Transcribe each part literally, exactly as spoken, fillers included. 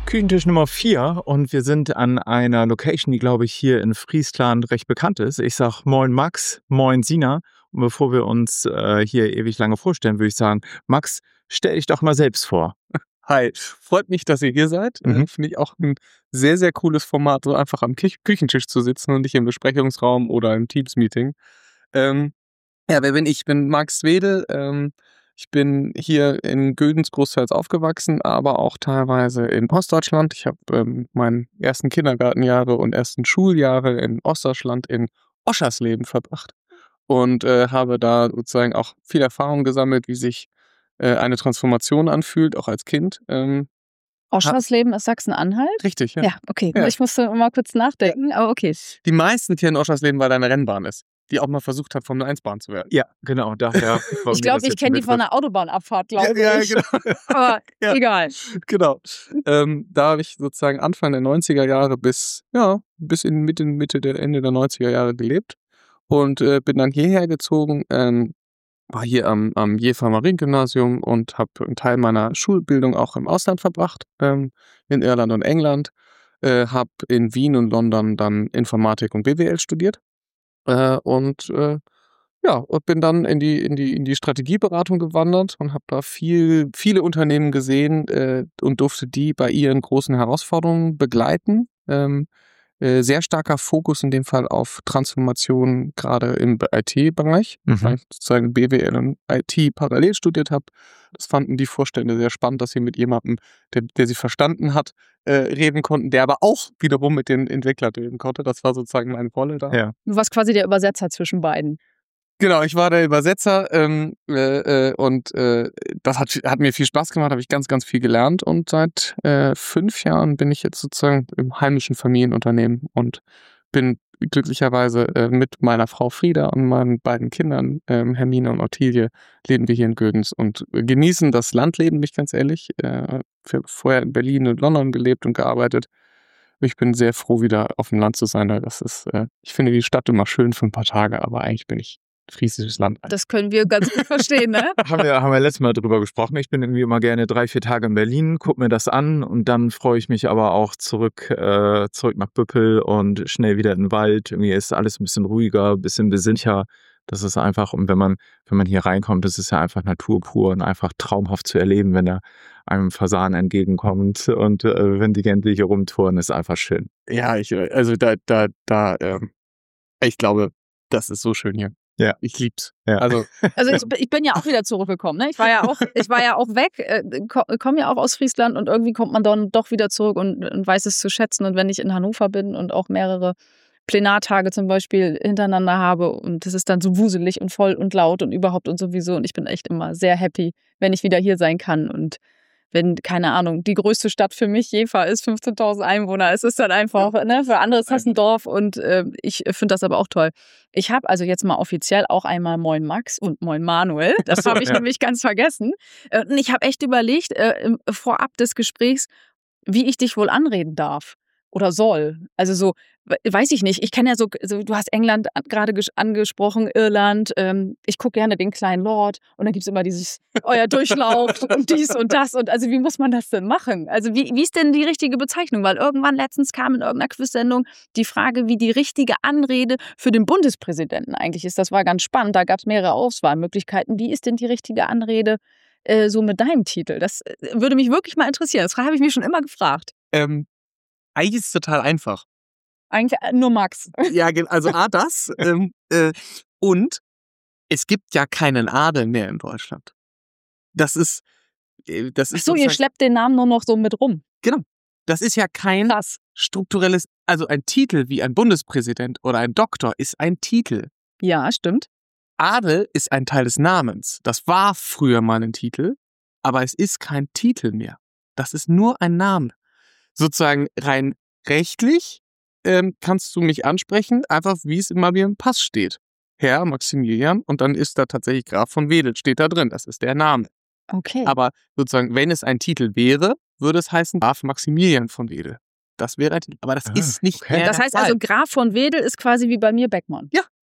Küchentisch Nummer vier und wir sind an einer Location, die, glaube ich, hier in Friesland recht bekannt ist. Ich sag Moin Max, Moin Sina. Und bevor wir uns äh, hier ewig lange vorstellen, würde ich sagen, Max, stell dich doch mal selbst vor. Hi, freut mich, dass ihr hier seid. Mhm. Äh, Finde ich auch ein sehr, sehr cooles Format, so einfach am Kü- Küchentisch zu sitzen und nicht im Besprechungsraum oder im Teams-Meeting. Ähm, ja, wer bin ich? Ich bin Max Wedel. Ähm, ich bin hier in Gödens großteils aufgewachsen, aber auch teilweise in Ostdeutschland. Ich habe ähm, meine ersten Kindergartenjahre und ersten Schuljahre in Ostdeutschland in Oschersleben verbracht und äh, habe da sozusagen auch viel Erfahrung gesammelt, wie sich äh, eine Transformation anfühlt, auch als Kind. Ähm, Oschersleben ist Sachsen-Anhalt? richtig, ja. Ja, okay. Ja. Ich musste mal kurz nachdenken, aber okay. Die meisten kennen Oschersleben, weil da eine Rennbahn ist, die auch mal versucht hat, Formel eins Bahn zu werden. Ja, genau, daher. war Ich mir glaube, das ich jetzt kenne die ein von der Autobahnabfahrt, glaube ja, ich. genau. Aber Ja. egal. Genau. Ähm, da habe ich sozusagen Anfang der neunziger Jahre bis, ja, bis in Mitte, Mitte der Ende der neunziger Jahre gelebt und äh, bin dann hierher gezogen, ähm, war hier am, am Jever Mariengymnasium und habe einen Teil meiner Schulbildung auch im Ausland verbracht, ähm, in Irland und England, äh, habe in Wien und London dann Informatik und B W L studiert äh, und äh, ja, und bin dann in die, in die, in die Strategieberatung gewandert und habe da viel, viele Unternehmen gesehen äh, und durfte die bei ihren großen Herausforderungen begleiten. Ähm, äh, sehr starker Fokus in dem Fall auf Transformation, gerade im I T-Bereich, Mhm. weil ich sozusagen B W L und I T parallel studiert habe. Das fanden die Vorstände sehr spannend, dass sie mit jemandem, der, der sie verstanden hat, äh, reden konnten, der aber auch wiederum mit den Entwicklern reden konnte. Das war sozusagen meine Rolle da. Ja. Du warst quasi der Übersetzer zwischen beiden. Genau, ich war der Übersetzer ähm, äh, äh, und äh, das hat, hat mir viel Spaß gemacht, habe ich ganz, ganz viel gelernt und seit äh, fünf Jahren bin ich jetzt sozusagen im heimischen Familienunternehmen und bin glücklicherweise äh, mit meiner Frau Frieda und meinen beiden Kindern, ähm, Hermine und Ottilie, leben wir hier in Gödens und genießen das Landleben, mich ganz ehrlich. Äh, ich habe vorher in Berlin und London gelebt und gearbeitet. Ich bin sehr froh, wieder auf dem Land zu sein, weil das ist, äh, ich finde die Stadt immer schön für ein paar Tage, aber eigentlich bin ich friesisches Land. Das können wir ganz gut verstehen, ne? haben, wir, haben wir letztes Mal drüber gesprochen. Ich bin irgendwie immer gerne drei, vier Tage in Berlin, guck mir das an und dann freue ich mich aber auch zurück, äh, zurück nach Büppel und schnell wieder in den Wald. Irgendwie ist alles ein bisschen ruhiger, ein bisschen besinnlicher. Das ist einfach, und wenn man, wenn man hier reinkommt, das ist ja einfach Natur pur und einfach traumhaft zu erleben, wenn da einem Fasan entgegenkommt und äh, wenn die Gänse hier rumtouren, ist einfach schön. Ja, ich, also da, da, da, ähm, ich glaube, das ist so schön hier. Ja. Ich lieb's. Ja. Also, Also ich, ich bin ja auch wieder zurückgekommen, ne? Ich war ja auch, ich war ja auch weg, äh, komme ja auch aus Friesland und irgendwie kommt man dann doch wieder zurück und, und weiß es zu schätzen. Und wenn ich in Hannover bin und auch mehrere Plenartage zum Beispiel hintereinander habe und das ist dann so wuselig und voll und laut und überhaupt und sowieso und ich bin echt immer sehr happy, wenn ich wieder hier sein kann und wenn, keine Ahnung, die größte Stadt für mich Jever ist, fünfzehntausend Einwohner. Es ist dann einfach, ne, für andere ist das ein Dorf und äh, ich finde das aber auch toll. Ich habe also jetzt mal offiziell auch einmal Moin Max und Moin Manuel. Das habe ich ja. nämlich ganz vergessen. Äh, Und ich habe echt überlegt, äh, im- vorab des Gesprächs, wie ich dich wohl anreden darf oder soll. Also so, we- weiß ich nicht. Ich kenne ja so, so, du hast England an- gerade ges- angesprochen, Irland. Ähm, ich gucke gerne den kleinen Lord und dann gibt's immer dieses, euer Durchlaucht und dies und das. Und also wie muss man das denn machen? Also wie, wie ist denn die richtige Bezeichnung? Weil irgendwann letztens kam in irgendeiner Quiz-Sendung die Frage, wie die richtige Anrede für den Bundespräsidenten eigentlich ist. Das war ganz spannend. Da gab's mehrere Auswahlmöglichkeiten. Wie ist denn die richtige Anrede äh, so mit deinem Titel? Das äh, würde mich wirklich mal interessieren. Das habe ich mich schon immer gefragt. ähm, eigentlich ist es total einfach. Eigentlich äh, nur Max. Ja, ge- also A, das. ähm, äh, und es gibt ja keinen Adel mehr in Deutschland. Das ist, äh, das Ach ist so, ihr sozusagen- schleppt den Namen nur noch so mit rum. Genau. Das ist ja kein Krass. strukturelles, also ein Titel wie ein Bundespräsident oder ein Doktor ist ein Titel. Ja, stimmt. Adel ist ein Teil des Namens. Das war früher mal ein Titel, aber es ist kein Titel mehr. Das ist nur ein Name. Sozusagen rein rechtlich ähm, kannst du mich ansprechen, einfach wie es immer wie im Pass steht. Herr Maximilian und dann ist da tatsächlich Graf von Wedel, steht da drin. Das ist der Name. Okay. Aber sozusagen, wenn es ein Titel wäre, würde es heißen Graf Maximilian von Wedel. Das wäre ein Titel. Aber das Ah, ist nicht okay. mehr Das der heißt Fall. also, Graf von Wedel ist quasi wie bei mir Beckmann. Ja.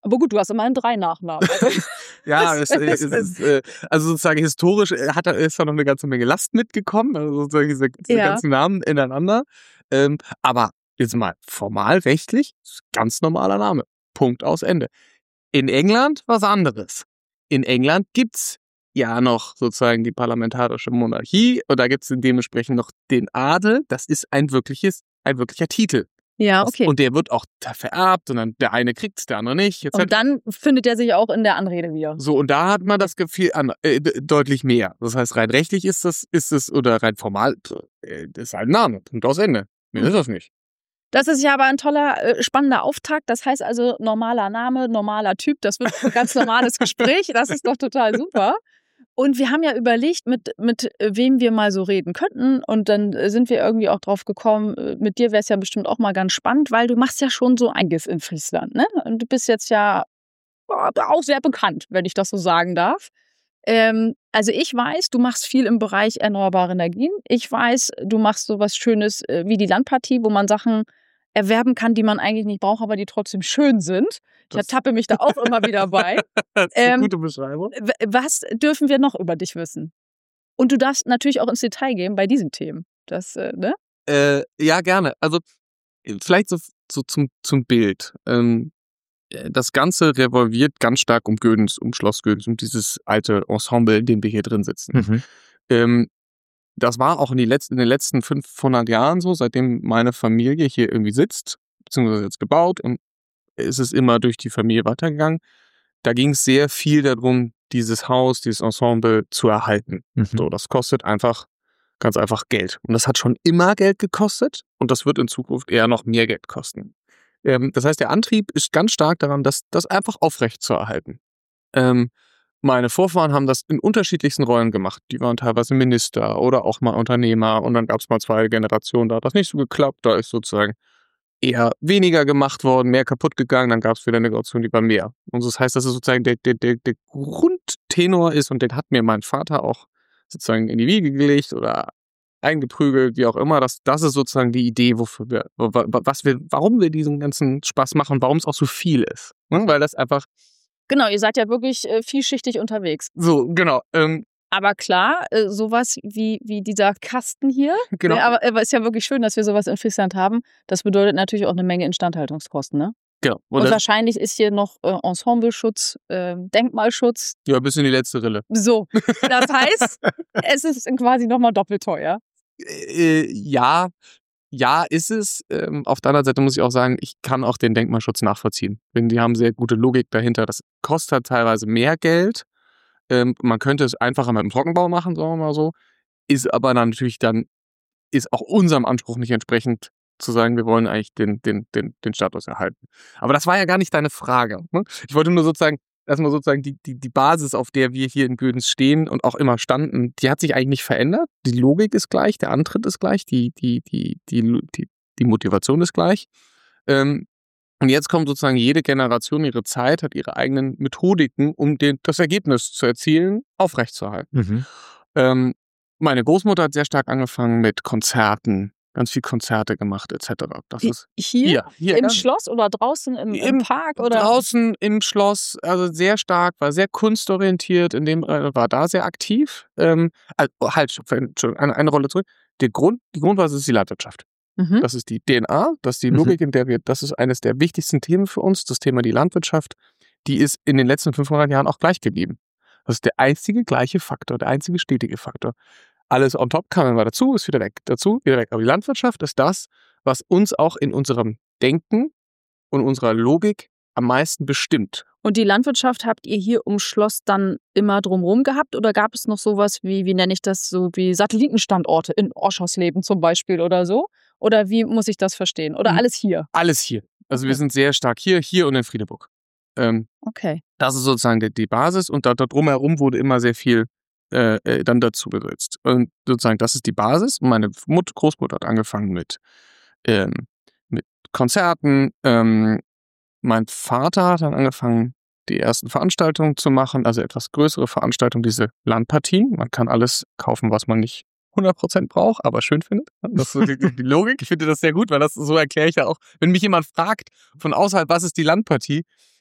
Aber gut, du hast immerhin drei Nachnamen. Also, Ja, das, es, äh, das, es das, ist, äh, also sozusagen historisch äh, hat da, ist da noch eine ganze Menge Last mitgekommen, also sozusagen diese, diese ja. ganzen Namen ineinander. Ähm, aber jetzt mal formal rechtlich, ist ganz normaler Name. Punkt aus Ende. In England was anderes. In England gibt's ja noch sozusagen die parlamentarische Monarchie und da gibt's dementsprechend noch den Adel. Das ist ein wirkliches, ein wirklicher Titel. Ja, okay. Und der wird auch vererbt und dann der eine kriegt's, der andere nicht. Jetzt Und dann findet er sich auch in der Anrede wieder. So, und da hat man das Gefühl an, äh, deutlich mehr. Das heißt, rein rechtlich ist das, ist es, oder rein formal, äh, das ist halt ein Name. Punkt aus Ende. Mehr Hm. ist das nicht. Das ist ja aber ein toller, äh, spannender Auftakt. Das heißt also normaler Name, normaler Typ. Das wird ein ganz normales Gespräch. Das ist doch total super. Und wir haben ja überlegt, mit, mit wem wir mal so reden könnten. Und dann sind wir irgendwie auch drauf gekommen, mit dir wäre es ja bestimmt auch mal ganz spannend, weil du machst ja schon so einiges in Friesland, ne? Und du bist jetzt ja auch sehr bekannt, wenn ich das so sagen darf. Ähm, also ich weiß, du machst viel im Bereich erneuerbare Energien. Ich weiß, du machst so was Schönes äh, wie die Landpartie, wo man Sachen erwerben kann, die man eigentlich nicht braucht, aber die trotzdem schön sind. Ich Das- ertappe mich da auch immer wieder bei. Das ist eine Ähm, gute Beschreibung. W- Was dürfen wir noch über dich wissen? Und du darfst natürlich auch ins Detail gehen bei diesen Themen. Das, äh, ne? Äh, ja, gerne. Also, äh, vielleicht so, so zum, zum Bild. Ähm, äh, das Ganze revolviert ganz stark um Gödens, um Schloss Gödens, um dieses alte Ensemble, in dem wir hier drin sitzen. Mhm. Ähm, das war auch in, die letzten, in den letzten fünfhundert Jahren so, seitdem meine Familie hier irgendwie sitzt, beziehungsweise jetzt gebaut, und es ist immer durch die Familie weitergegangen. Da ging es sehr viel darum, dieses Haus, dieses Ensemble zu erhalten. Mhm. So, das kostet einfach, ganz einfach Geld. Und das hat schon immer Geld gekostet und das wird in Zukunft eher noch mehr Geld kosten. Ähm, das heißt, der Antrieb ist ganz stark daran, das, das einfach aufrecht zu erhalten. Ähm, meine Vorfahren haben das in unterschiedlichsten Rollen gemacht. Die waren teilweise Minister oder auch mal Unternehmer und dann gab es mal zwei Generationen, da hat das nicht so geklappt, da ist sozusagen eher weniger gemacht worden, mehr kaputt gegangen, dann gab es wieder eine Generation, die war mehr. Und das heißt, dass es sozusagen der, der, der, der Grundtenor ist und den hat mir mein Vater auch sozusagen in die Wiege gelegt oder eingeprügelt, wie auch immer. Das, das ist sozusagen die Idee, wofür wir, was wir, warum wir diesen ganzen Spaß machen, warum es auch so viel ist. Ne? Weil das einfach Genau, ihr seid ja wirklich äh, vielschichtig unterwegs. so, genau. Ähm, Aber klar, äh, sowas wie, wie dieser Kasten hier, genau. ne, aber, aber ist ja wirklich schön, dass wir sowas in Friesland haben. Das bedeutet natürlich auch eine Menge Instandhaltungskosten, ne? genau. Und, Und das, wahrscheinlich ist hier noch äh, Ensembleschutz, äh, Denkmalschutz. ja, bis in die letzte Rille. So, das heißt, es ist quasi nochmal doppelt teuer. Äh, ja, ja, ist es. Ähm, auf der anderen Seite muss ich auch sagen, ich kann auch den Denkmalschutz nachvollziehen. Denn die haben sehr gute Logik dahinter. Das kostet teilweise mehr Geld. Ähm, man könnte es einfacher mit dem Trockenbau machen, sagen wir mal so. Ist aber dann natürlich dann, ist auch unserem Anspruch nicht entsprechend zu sagen, wir wollen eigentlich den, den, den, den Status erhalten. Aber das war ja gar nicht deine Frage. Ne? Ich wollte nur sozusagen, erstmal sozusagen die, die, die Basis, auf der wir hier in Gödens stehen und auch immer standen, die hat sich eigentlich nicht verändert. Die Logik ist gleich, der Antritt ist gleich, die, die, die, die, die, die Motivation ist gleich. Ähm, und jetzt kommt sozusagen jede Generation, ihre Zeit, hat ihre eigenen Methodiken, um den, das Ergebnis zu erzielen, aufrechtzuerhalten. Mhm. Ähm, meine Großmutter hat sehr stark angefangen mit Konzerten, ganz viel Konzerte gemacht, et cetera. Das ist Hier? hier, hier Im ganz Schloss oder draußen im, im Im- Park? Oder? draußen im Schloss, also sehr stark, war sehr kunstorientiert, in dem äh, war da sehr aktiv. Ähm, also, halt, stopp, Entschuldigung, eine, eine Rolle zurück. Der Grund, die Grundbasis ist die Landwirtschaft. Mhm. Das ist die D N A, das ist die Mhm. Logik, in der wir, das ist eines der wichtigsten Themen für uns, das Thema die Landwirtschaft. Die ist in den letzten fünfhundert Jahren auch gleich geblieben. Das ist der einzige gleiche Faktor, der einzige stetige Faktor. Alles on top kam immer dazu, ist wieder weg, dazu, wieder weg. Aber die Landwirtschaft ist das, was uns auch in unserem Denken und unserer Logik am meisten bestimmt. Und die Landwirtschaft habt ihr hier um Schloss dann immer drumherum gehabt? Oder gab es noch sowas wie, wie nenne ich das, so wie Satellitenstandorte in Oschersleben zum Beispiel oder so? Oder wie muss ich das verstehen? Oder Mhm. alles hier? Alles hier. Also wir Okay. sind sehr stark hier, hier und in Friedeburg. Ähm, Okay. Das ist sozusagen die, die Basis und da, da drumherum wurde immer sehr viel äh, äh, dann dazu gesetzt. Und sozusagen, das ist die Basis. Meine Mut, Großmutter hat angefangen mit, ähm, mit Konzerten. Ähm, mein Vater hat dann angefangen, die ersten Veranstaltungen zu machen, also etwas größere Veranstaltungen, diese Landpartien. Man kann alles kaufen, was man nicht hundert Prozent braucht, aber schön findet. Das ist so die, die Logik. Ich finde das sehr gut, weil das so erkläre ich ja auch, wenn mich jemand fragt von außerhalb, was ist die Landpartie,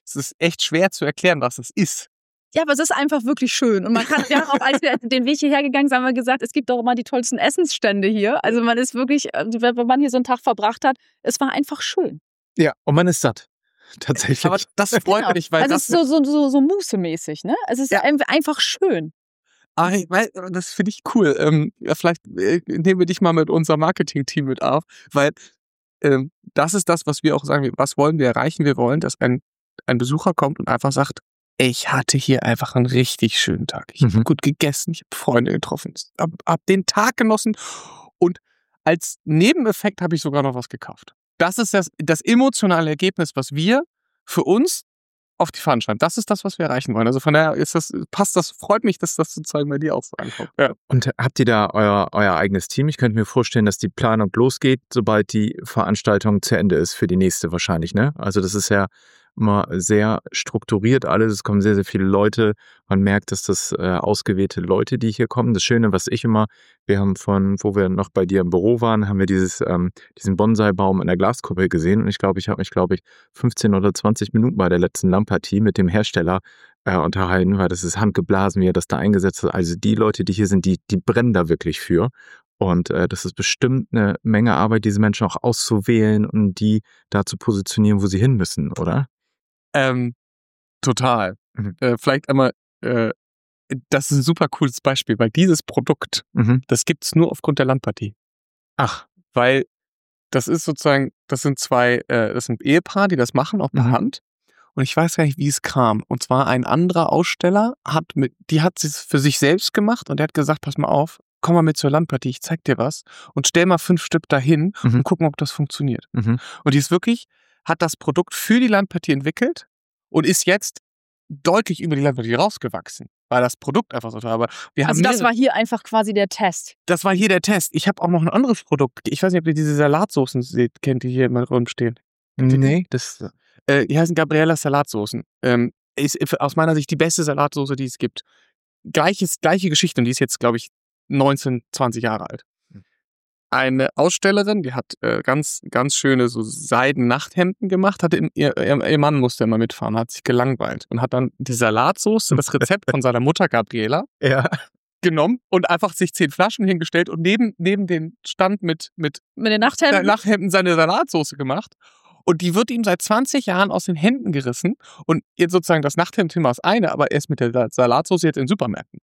es ist echt schwer zu erklären, was es ist. Ja, aber es ist einfach wirklich schön. Und man kann, ja, auch als wir den Weg hierher gegangen sind, haben wir gesagt, es gibt doch immer die tollsten Essensstände hier. Also man ist wirklich, wenn man hier so einen Tag verbracht hat, es war einfach schön. Ja, und man ist satt. Tatsächlich. Aber das freut Genau. mich, weil also das es ist so, so, so, so Muße-mäßig, ne? Es ist Ja. ein- einfach schön. Ah, ich weiß, das finde ich cool. Ähm, ja, vielleicht äh, nehmen wir dich mal mit unserem Marketing-Team mit auf, weil ähm, das ist das, was wir auch sagen. Was wollen wir erreichen? Wir wollen, dass ein, ein Besucher kommt und einfach sagt, ich hatte hier einfach einen richtig schönen Tag. Ich habe Mhm. gut gegessen, ich habe Freunde getroffen, hab, hab den Tag genossen und als Nebeneffekt habe ich sogar noch was gekauft. Das ist das, das emotionale Ergebnis, was wir für uns auf die Fahnen schreiben. Das ist das, was wir erreichen wollen. Also von daher ist das, passt das, freut mich, dass das sozusagen bei dir auch so ankommt. Ja. Und habt ihr da euer, euer eigenes Team? Ich könnte mir vorstellen, dass die Planung losgeht, sobald die Veranstaltung zu Ende ist für die nächste wahrscheinlich, ne? Also das ist ja immer sehr strukturiert alles. Es kommen sehr, sehr viele Leute. Man merkt, dass das äh, ausgewählte Leute, die hier kommen. Das Schöne, was ich immer, wir haben von, wo wir noch bei dir im Büro waren, haben wir dieses, ähm, diesen Bonsai-Baum in der Glaskuppel gesehen. Und ich glaube, ich habe mich, glaube ich, fünfzehn oder zwanzig Minuten bei der letzten Lammpartie mit dem Hersteller äh, unterhalten, weil das ist handgeblasen, wie er das da eingesetzt hat. Also die Leute, die hier sind, die, die brennen da wirklich für. Und äh, das ist bestimmt eine Menge Arbeit, diese Menschen auch auszuwählen und die da zu positionieren, wo sie hin müssen, oder? Ähm, total. Mhm. Äh, vielleicht einmal, äh, das ist ein super cooles Beispiel, weil dieses Produkt, Mhm. das gibt's nur aufgrund der Landpartie. Ach, Weil das ist sozusagen, das sind zwei, äh, das sind Ehepaar, die das machen, auch per Mhm. Hand. Und ich weiß gar nicht, wie es kam. Und zwar ein anderer Aussteller hat mit, die hat es für sich selbst gemacht und der hat gesagt, pass mal auf, komm mal mit zur Landpartie, ich zeig dir was und stell mal fünf Stück dahin Mhm. und gucken, ob das funktioniert. Mhm. Und die ist wirklich, hat das Produkt für die Landpartie entwickelt und ist jetzt deutlich über die Landpartie rausgewachsen, weil das Produkt einfach so toll war. Aber wir Also haben das mehrere- war hier einfach quasi der Test. das war hier der Test. Ich habe auch noch ein anderes Produkt. Ich weiß nicht, ob ihr diese Salatsoßen seht, kennt, die hier immer rumstehen. Nee, das. Äh, die heißen Gabriellas Salatsoßen. Ähm, ist aus meiner Sicht die beste Salatsoße, die es gibt. Gleiches, gleiche Geschichte und die ist jetzt, glaube ich, neunzehn, zwanzig Jahre alt. Hm. Eine Ausstellerin, die hat äh, ganz, ganz schöne so Seiden-Nachthemden gemacht, hatte im, ihr, ihr, ihr Mann musste immer mitfahren, hat sich gelangweilt und hat dann die Salatsoße, das Rezept von seiner Mutter Gabriela, Ja. genommen und einfach sich zehn Flaschen hingestellt und neben, neben den Stand mit, mit Mit den Nachthemden. Nachhemden seine Salatsoße gemacht. Und die wird ihm seit zwanzig Jahren aus den Händen gerissen. Und jetzt sozusagen das Nachthemd-Thema ist eine, aber er ist mit der Salatsoße jetzt in Supermärkten.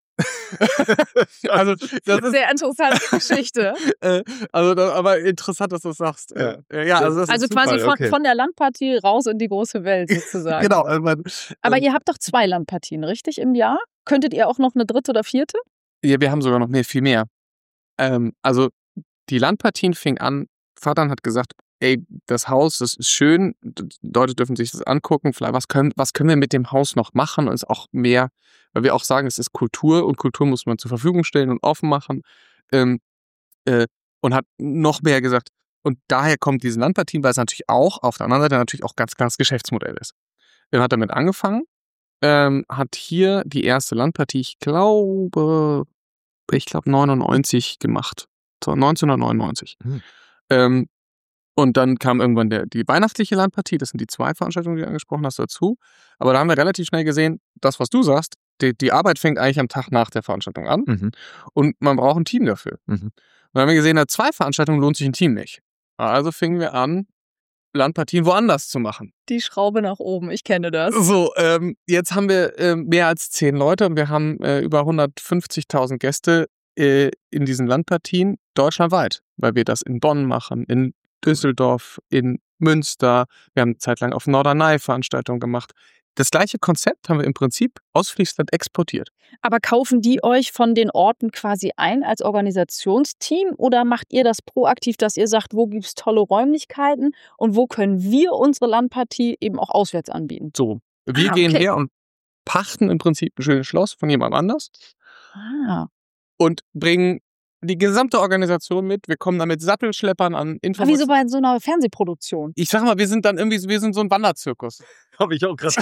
also, das ist, Sehr interessante Geschichte. äh, also das, aber interessant, dass du das sagst. Ja. Äh, ja, also das Also ist quasi super. von, okay. von der Landpartie raus in die große Welt sozusagen. Genau. Also man, Aber ähm, ihr habt doch zwei Landpartien, richtig, im Jahr? Könntet ihr auch noch eine dritte oder vierte? ja, wir haben sogar noch mehr, viel mehr. Ähm, also die Landpartien fing an, Vater hat gesagt, ey, das Haus, das ist schön, d- Leute dürfen sich das angucken, vielleicht was können, was können wir mit dem Haus noch machen und es auch mehr, weil wir auch sagen, es ist Kultur und Kultur muss man zur Verfügung stellen und offen machen ähm, äh, und hat noch mehr gesagt und daher kommt diese Landpartien, weil es natürlich auch auf der anderen Seite natürlich auch ganz klares Geschäftsmodell ist. Er hat damit angefangen, ähm, hat hier die erste Landpartie, ich glaube, ich glaube neunundneunzig gemacht, so neunzehnhundertneunundneunzig. Hm. Ähm, und dann kam irgendwann der, die weihnachtliche Landpartie, das sind die zwei Veranstaltungen, die du angesprochen hast, dazu. Aber da haben wir relativ schnell gesehen, das, was du sagst, die, die Arbeit fängt eigentlich am Tag nach der Veranstaltung an Mhm. und man braucht ein Team dafür. Mhm. Und dann haben wir gesehen, nach zwei Veranstaltungen lohnt sich ein Team nicht. Also fingen wir an, Landpartien woanders zu machen. Die Schraube nach oben, ich kenne das. So, ähm, jetzt haben wir ähm, mehr als zehn Leute und wir haben äh, über hundertfünfzigtausend Gäste äh, in diesen Landpartien deutschlandweit, weil wir das in Bonn machen, in Düsseldorf, in Münster. Wir haben eine Zeit lang auf Norderney Veranstaltungen gemacht. Das gleiche Konzept haben wir im Prinzip aus Friesland exportiert. Aber kaufen die euch von den Orten quasi ein als Organisationsteam oder macht ihr das proaktiv, dass ihr sagt, wo gibt es tolle Räumlichkeiten und wo können wir unsere Landpartie eben auch auswärts anbieten? So, wir Ah, gehen okay. her und pachten im Prinzip ein schönes Schloss von jemand anders Ah, und bringen die gesamte Organisation mit. Wir kommen da mit Sattelschleppern an wie so Informationen. bei so einer Fernsehproduktion. Ich sag mal, wir sind dann irgendwie, wir sind so ein Wanderzirkus. Habe ich auch gerade.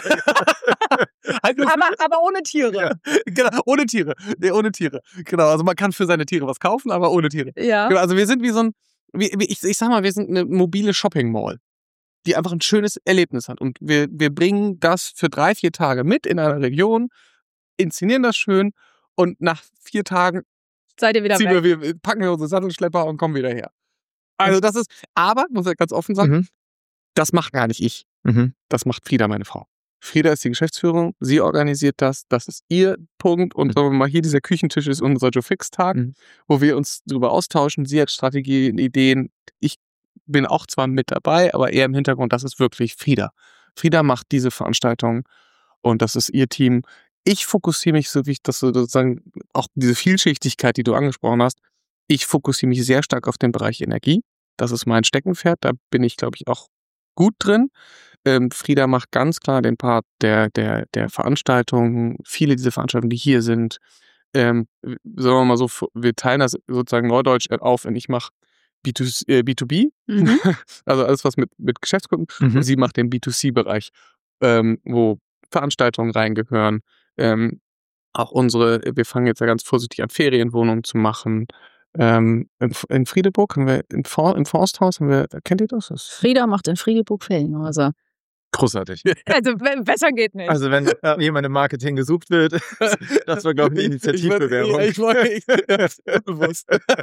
Halt nur- Aber, aber ohne Tiere. genau, ohne Tiere. Nee, ohne Tiere. Genau, also man kann für seine Tiere was kaufen, aber ohne Tiere. Ja. Genau, also wir sind wie so ein, wie, wie, ich, ich sag mal, wir sind eine mobile Shopping Mall. die einfach ein schönes Erlebnis hat. Und wir, wir bringen das für drei, vier Tage mit in einer Region, inszenieren das schön und nach vier Tagen Seid ihr wieder ziehen weg? wir, wir, packen wir unsere Sattelschlepper und kommen wieder her. Also das ist, aber, muss ich ganz offen sagen, Mhm. das macht gar nicht ich. Mhm. Das macht Frieda, meine Frau. Frieda ist die Geschäftsführung, sie organisiert das, das ist ihr Punkt und sagen wir mal, hier dieser Küchentisch ist unser Joe Fix-Tag, Mhm. wo wir uns darüber austauschen, sie hat Strategien, Ideen, ich bin auch zwar mit dabei, aber eher im Hintergrund, das ist wirklich Frieda. Frieda macht diese Veranstaltung und das ist ihr Team. Ich fokussiere mich, so wie ich das sozusagen, auch diese Vielschichtigkeit, die du angesprochen hast, ich fokussiere mich sehr stark auf den Bereich Energie. Das ist mein Steckenpferd, da bin ich, glaube ich, auch gut drin. Ähm, Frieda macht ganz klar den Part der, der, der Veranstaltungen, viele dieser Veranstaltungen, die hier sind. Ähm, sagen wir mal so, wir teilen das sozusagen neudeutsch auf und ich mache B zwei B, Mhm. also alles, was mit, mit Geschäftskunden, Mhm. und sie macht den B zwei C-Bereich, ähm, wo Veranstaltungen reingehören. Ähm, auch unsere, wir fangen jetzt ja ganz vorsichtig an, Ferienwohnungen zu machen. Ähm, in, in Friedeburg haben wir, in For, im Forsthaus haben wir, kennt ihr das? das Frieda macht in Friedeburg Ferienhäuser. Großartig. Also be- besser geht nicht. Also wenn äh, jemand im Marketing gesucht wird, das war, glaube ich, eine Initiativbewerbung. Ich, ich, ich, ich, ich, bewusst.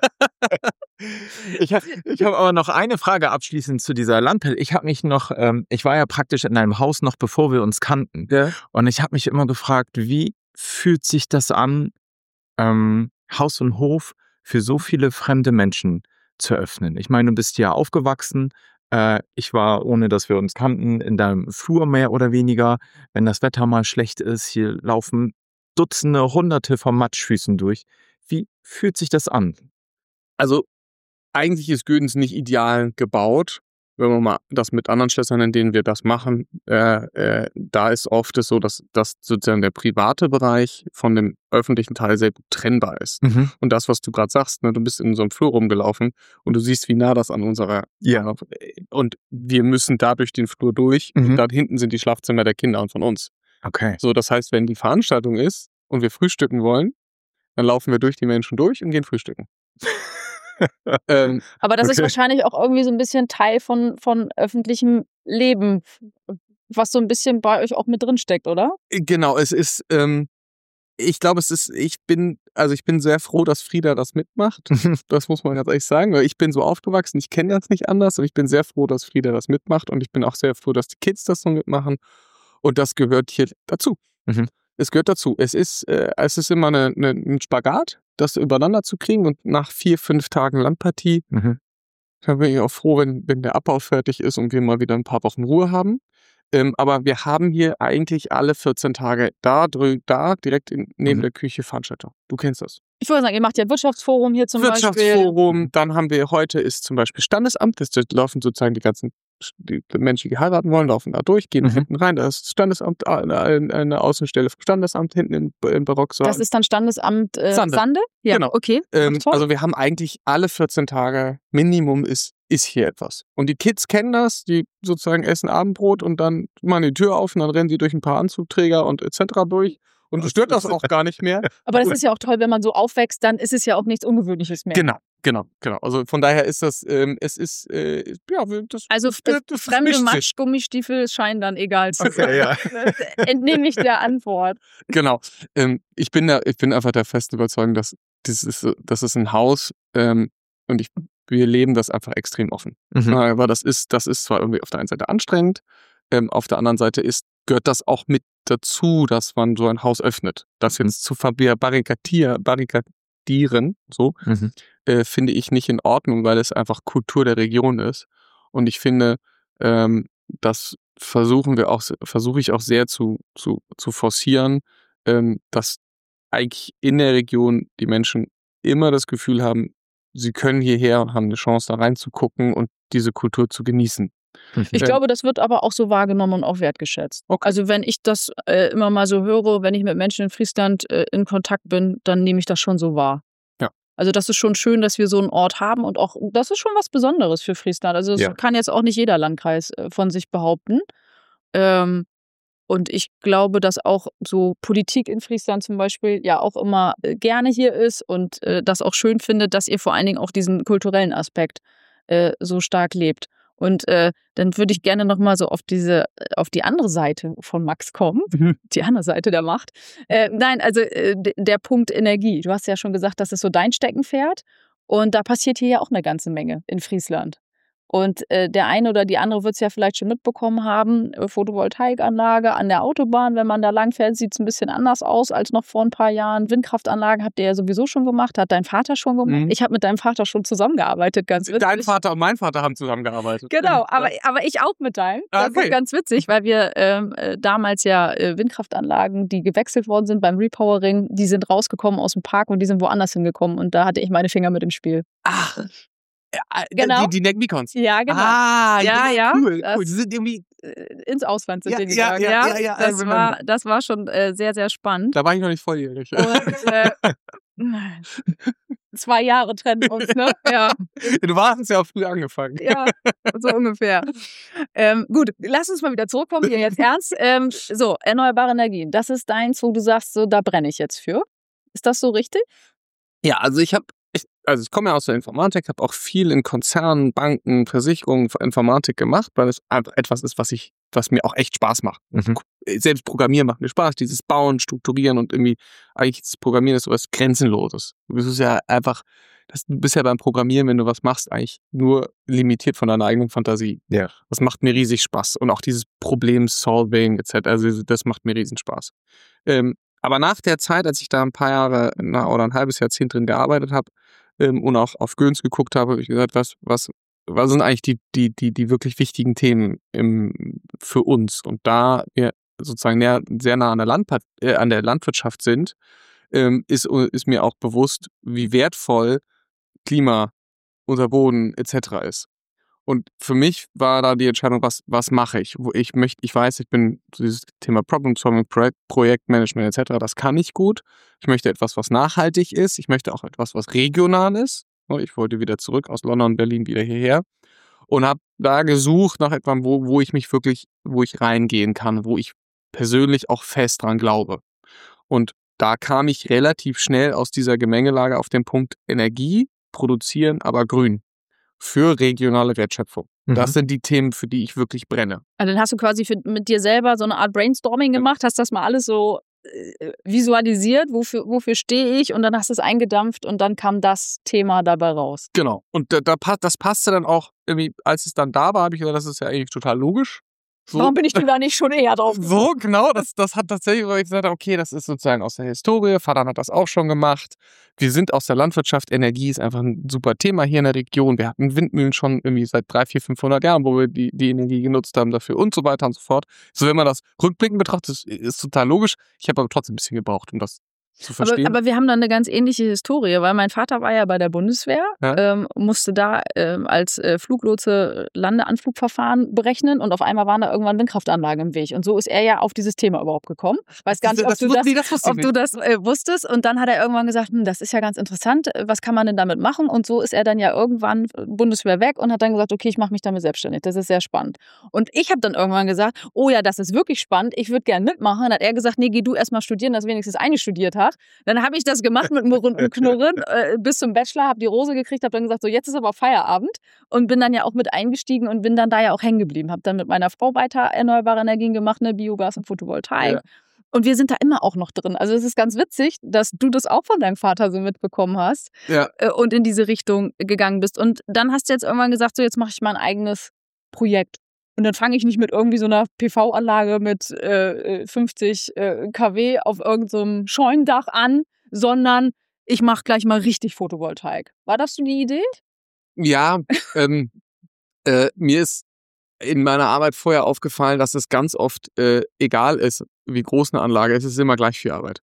Ich habe ich hab aber noch eine Frage abschließend zu dieser Landpelle. Ich habe mich noch, ähm, ich war ja praktisch in einem Haus noch, bevor wir uns kannten. Ja. Und ich habe mich immer gefragt, wie fühlt sich das an, ähm, Haus und Hof für so viele fremde Menschen zu öffnen? Ich meine, du bist hier aufgewachsen. Äh, ich war, ohne dass wir uns kannten, in deinem Flur mehr oder weniger. Wenn das Wetter mal schlecht ist, hier laufen Dutzende, Hunderte von Matschfüßen durch. Wie fühlt sich das an? Also eigentlich ist Gödens nicht ideal gebaut. Wenn man mal das mit anderen Schlössern, in denen wir das machen, äh, äh, da ist oft es so, dass, dass sozusagen der private Bereich von dem öffentlichen Teil sehr gut trennbar ist. Mhm. Und das, was du gerade sagst, ne, du bist in so einem Flur rumgelaufen und du siehst, wie nah das an unserer... Ja. Und wir müssen da durch den Flur durch Mhm. und da hinten sind die Schlafzimmer der Kinder und von uns. Okay. So, das heißt, wenn die Veranstaltung ist und wir frühstücken wollen, dann laufen wir durch die Menschen durch und gehen frühstücken. ähm, Aber das ist Okay. wahrscheinlich auch irgendwie so ein bisschen Teil von, von öffentlichem Leben, was so ein bisschen bei euch auch mit drin steckt, oder? Genau, es ist, ähm, ich glaube, es ist, ich bin, also ich bin sehr froh, dass Frieda das mitmacht. Das muss man ganz ehrlich sagen, weil ich bin so aufgewachsen, ich kenne das nicht anders und ich bin sehr froh, dass Frieda das mitmacht und ich bin auch sehr froh, dass die Kids das so mitmachen und das gehört hier dazu. Mhm. Es gehört dazu. Es ist, äh, es ist immer eine, eine, ein Spagat, das übereinander zu kriegen und nach vier, fünf Tagen Landpartie, Mhm. dann bin ich auch froh, wenn, wenn der Abbau fertig ist und wir mal wieder ein paar Wochen Ruhe haben. Ähm, aber wir haben hier eigentlich alle vierzehn Tage da, drü- da direkt in, neben Mhm. der Küche Veranstaltung. Du kennst das. Ich würde sagen, ihr macht ja Wirtschaftsforum hier zum Beispiel. Wirtschaftsforum, dann haben wir, heute ist zum Beispiel Standesamt, das, das laufen sozusagen die ganzen die Menschen, die heiraten wollen, laufen da durch, gehen Mhm. hinten rein, da ist das Standesamt, eine, eine Außenstelle vom Standesamt hinten im, im Barocksaal. Das ist dann Standesamt äh, Sande. Sande? Ja, Genau. okay. Ähm, Ach, toll. also wir haben eigentlich alle vierzehn Tage, Minimum ist, ist hier etwas. Und die Kids kennen das, die sozusagen essen Abendbrot und dann machen die Tür auf und dann rennen sie durch ein paar Anzugträger und et cetera durch. Und Was stört ist das auch gar nicht mehr. Aber das ist ja auch toll, wenn man so aufwächst, dann ist es ja auch nichts Ungewöhnliches mehr. Genau, genau, genau. Also von daher ist das, ähm, es ist, äh, ja, das, Also das, äh, das fremde mischt sich. Matschgummistiefel scheinen dann egal zu sein. Okay, ja. Entnehme ich der Antwort. Genau. Ähm, ich bin da, ich bin einfach der festen Überzeugung, dass das ist, das ist ein Haus ähm, und ich, wir leben das einfach extrem offen. Mhm. Aber das ist, das ist zwar irgendwie auf der einen Seite anstrengend, ähm, auf der anderen Seite ist, gehört das auch mit dazu, dass man so ein Haus öffnet. Das jetzt zu verbarrikadieren, barrikadieren, so, Mhm. äh, finde ich nicht in Ordnung, weil es einfach Kultur der Region ist. Und ich finde, ähm, das versuchen wir auch, versuche ich auch sehr zu, zu, zu forcieren, ähm, dass eigentlich in der Region die Menschen immer das Gefühl haben, sie können hierher und haben eine Chance, da reinzugucken und diese Kultur zu genießen. Ich Ähm, glaube, das wird aber auch so wahrgenommen und auch wertgeschätzt. Okay. Also wenn ich das äh, immer mal so höre, wenn ich mit Menschen in Friesland äh, in Kontakt bin, dann nehme ich das schon so wahr. Ja. Also das ist schon schön, dass wir so einen Ort haben und auch, das ist schon was Besonderes für Friesland. Also das Ja. kann jetzt auch nicht jeder Landkreis äh, von sich behaupten. Ähm, und ich glaube, dass auch so Politik in Friesland zum Beispiel ja auch immer äh, gerne hier ist und äh, das auch schön findet, dass ihr vor allen Dingen auch diesen kulturellen Aspekt äh, so stark lebt. Und äh, dann würde ich gerne nochmal so auf diese, auf die andere Seite von Max kommen, Mhm. die andere Seite der Macht. Äh, nein, also äh, d- der Punkt Energie. Du hast ja schon gesagt, das ist so dein Steckenpferd. Und da passiert hier ja auch eine ganze Menge in Friesland. Und äh, der eine oder die andere wird es ja vielleicht schon mitbekommen haben, äh, Photovoltaikanlage an der Autobahn, wenn man da lang fährt, sieht es ein bisschen anders aus als noch vor ein paar Jahren. Windkraftanlagen habt ihr ja sowieso schon gemacht, hat dein Vater schon gemacht. Mhm. Ich habe mit deinem Vater schon zusammengearbeitet, ganz witzig. Dein Vater und mein Vater haben zusammengearbeitet. Genau, aber, aber ich auch mit deinem. Das Ah, okay. ist ganz witzig, weil wir ähm, äh, damals ja äh, Windkraftanlagen, die gewechselt worden sind beim Repowering, die sind rausgekommen aus dem Park und die sind woanders hingekommen. Und da hatte ich meine Finger mit im Spiel. Ach, ja, Genau. die, die Neck-Beacons. Ja, genau. Ah, Ja, ja, Cool, das- cool. Die sind irgendwie, Äh, ins Ausland sind Ja, die ja, gegangen. ja, ja, ja, I das, remember. war, das war schon äh, sehr, sehr spannend. da war ich noch nicht volljährig. Und äh, zwei Jahre trennen uns, ne? Ja, Du warst ja auch früh angefangen. ja, so ungefähr. Ähm, gut, lass uns mal wieder zurückkommen, hier jetzt ernst. Ähm, so, erneuerbare Energien, das ist deins, wo du sagst, so, da brenne ich jetzt für. Ist das so richtig? Ja, also ich habe, ich, also ich komme ja aus der Informatik, habe auch viel in Konzernen, Banken, Versicherungen, Informatik gemacht, weil es einfach etwas ist, was ich, was mir auch echt Spaß macht. Mhm. Selbst Programmieren macht mir Spaß, dieses Bauen, Strukturieren und irgendwie, eigentlich das Programmieren ist sowas Grenzenloses. Du bist ja einfach, das, du bist ja beim Programmieren, wenn du was machst, eigentlich nur limitiert von deiner eigenen Fantasie. Ja. Das macht mir riesig Spaß. Und auch dieses Problem-Solving et cetera. Also das macht mir riesen Spaß. Ähm, aber nach der Zeit, als ich da ein paar Jahre na, oder ein halbes Jahrzehnt drin gearbeitet habe ähm, und auch auf Göns geguckt habe, habe ich gesagt, was, was, was sind eigentlich die, die, die, die wirklich wichtigen Themen im, für uns? Und da wir sozusagen näher, sehr nah an der, Landwir äh, an der Landwirtschaft sind, ähm, ist, ist mir auch bewusst, wie wertvoll Klima, unser Boden et cetera ist. Und für mich war da die Entscheidung, was, was mache ich? Wo ich möchte, ich weiß, ich bin so dieses Thema Problem-Solving, Projekt, Projektmanagement et cetera, das kann ich gut. Ich möchte etwas, was nachhaltig ist. Ich möchte auch etwas, was regional ist. Ich wollte wieder zurück aus London, Berlin wieder hierher und habe da gesucht nach etwas, wo, wo ich mich wirklich, wo ich reingehen kann, wo ich persönlich auch fest dran glaube. Und da kam ich relativ schnell aus dieser Gemengelage auf den Punkt Energie produzieren, aber grün. Für regionale Wertschöpfung. Mhm. Das sind die Themen, für die ich wirklich brenne. Also dann hast du quasi für, mit dir selber so eine Art Brainstorming gemacht, hast das mal alles so äh, visualisiert, wofür, wofür stehe ich, und dann hast du es eingedampft und dann kam das Thema dabei raus. Genau. Und da, da, das passte dann auch irgendwie, als es dann da war, habe ich gesagt, das ist ja eigentlich total logisch. So. Warum bin ich denn da nicht schon eher drauf? So, genau, das, das hat tatsächlich, weil ich gesagt habe, okay, das ist sozusagen aus der Historie, Vater hat das auch schon gemacht. Wir sind aus der Landwirtschaft, Energie ist einfach ein super Thema hier in der Region. Wir hatten Windmühlen schon irgendwie seit dreihundert, vierhundert, fünfhundert Jahren, wo wir die, die Energie genutzt haben dafür und so weiter und so fort. So, wenn man das rückblickend betrachtet, ist, ist total logisch. Ich habe aber trotzdem ein bisschen gebraucht, um das zu verstehen. Aber, aber wir haben da eine ganz ähnliche Historie, weil mein Vater war ja bei der Bundeswehr, Ja. ähm, musste da ähm, als äh, Fluglotse Landeanflugverfahren berechnen und auf einmal waren da irgendwann Windkraftanlagen im Weg. Und so ist er ja auf dieses Thema überhaupt gekommen. Ich weiß gar nicht, ob das, du wus- das, nee, das wusste ich ob du nicht. das äh, wusstest. Und dann hat er irgendwann gesagt, hm, das ist ja ganz interessant, was kann man denn damit machen? Und so ist er dann ja irgendwann äh, Bundeswehr weg und hat dann gesagt, okay, ich mache mich damit selbstständig. Das ist sehr spannend. Und ich habe dann irgendwann gesagt, oh ja, das ist wirklich spannend, ich würde gerne mitmachen. Dann hat er gesagt, nee, geh du erst mal studieren, dass wenigstens eine studiert hat. Dann habe ich das gemacht mit Murren und Knurren äh, bis zum Bachelor, habe die Rose gekriegt, habe dann gesagt, so jetzt ist aber Feierabend, und bin dann ja auch mit eingestiegen und bin dann da ja auch hängen geblieben. Habe dann mit meiner Frau weiter erneuerbare Energien gemacht, ne, Biogas und Photovoltaik. Ja. Und wir sind da immer auch noch drin. Also es ist ganz witzig, dass du das auch von deinem Vater so mitbekommen hast Ja. äh, und in diese Richtung gegangen bist. Und dann hast du jetzt irgendwann gesagt, so jetzt mache ich mein eigenes Projekt. Und dann fange ich nicht mit irgendwie so einer P V-Anlage mit äh, fünfzig äh, Kilowatt auf irgendeinem so Scheunendach an, sondern ich mache gleich mal richtig Photovoltaik. War das so die Idee? Ja, ähm, äh, mir ist in meiner Arbeit vorher aufgefallen, dass es ganz oft äh, egal ist, wie groß eine Anlage ist, es ist immer gleich viel Arbeit.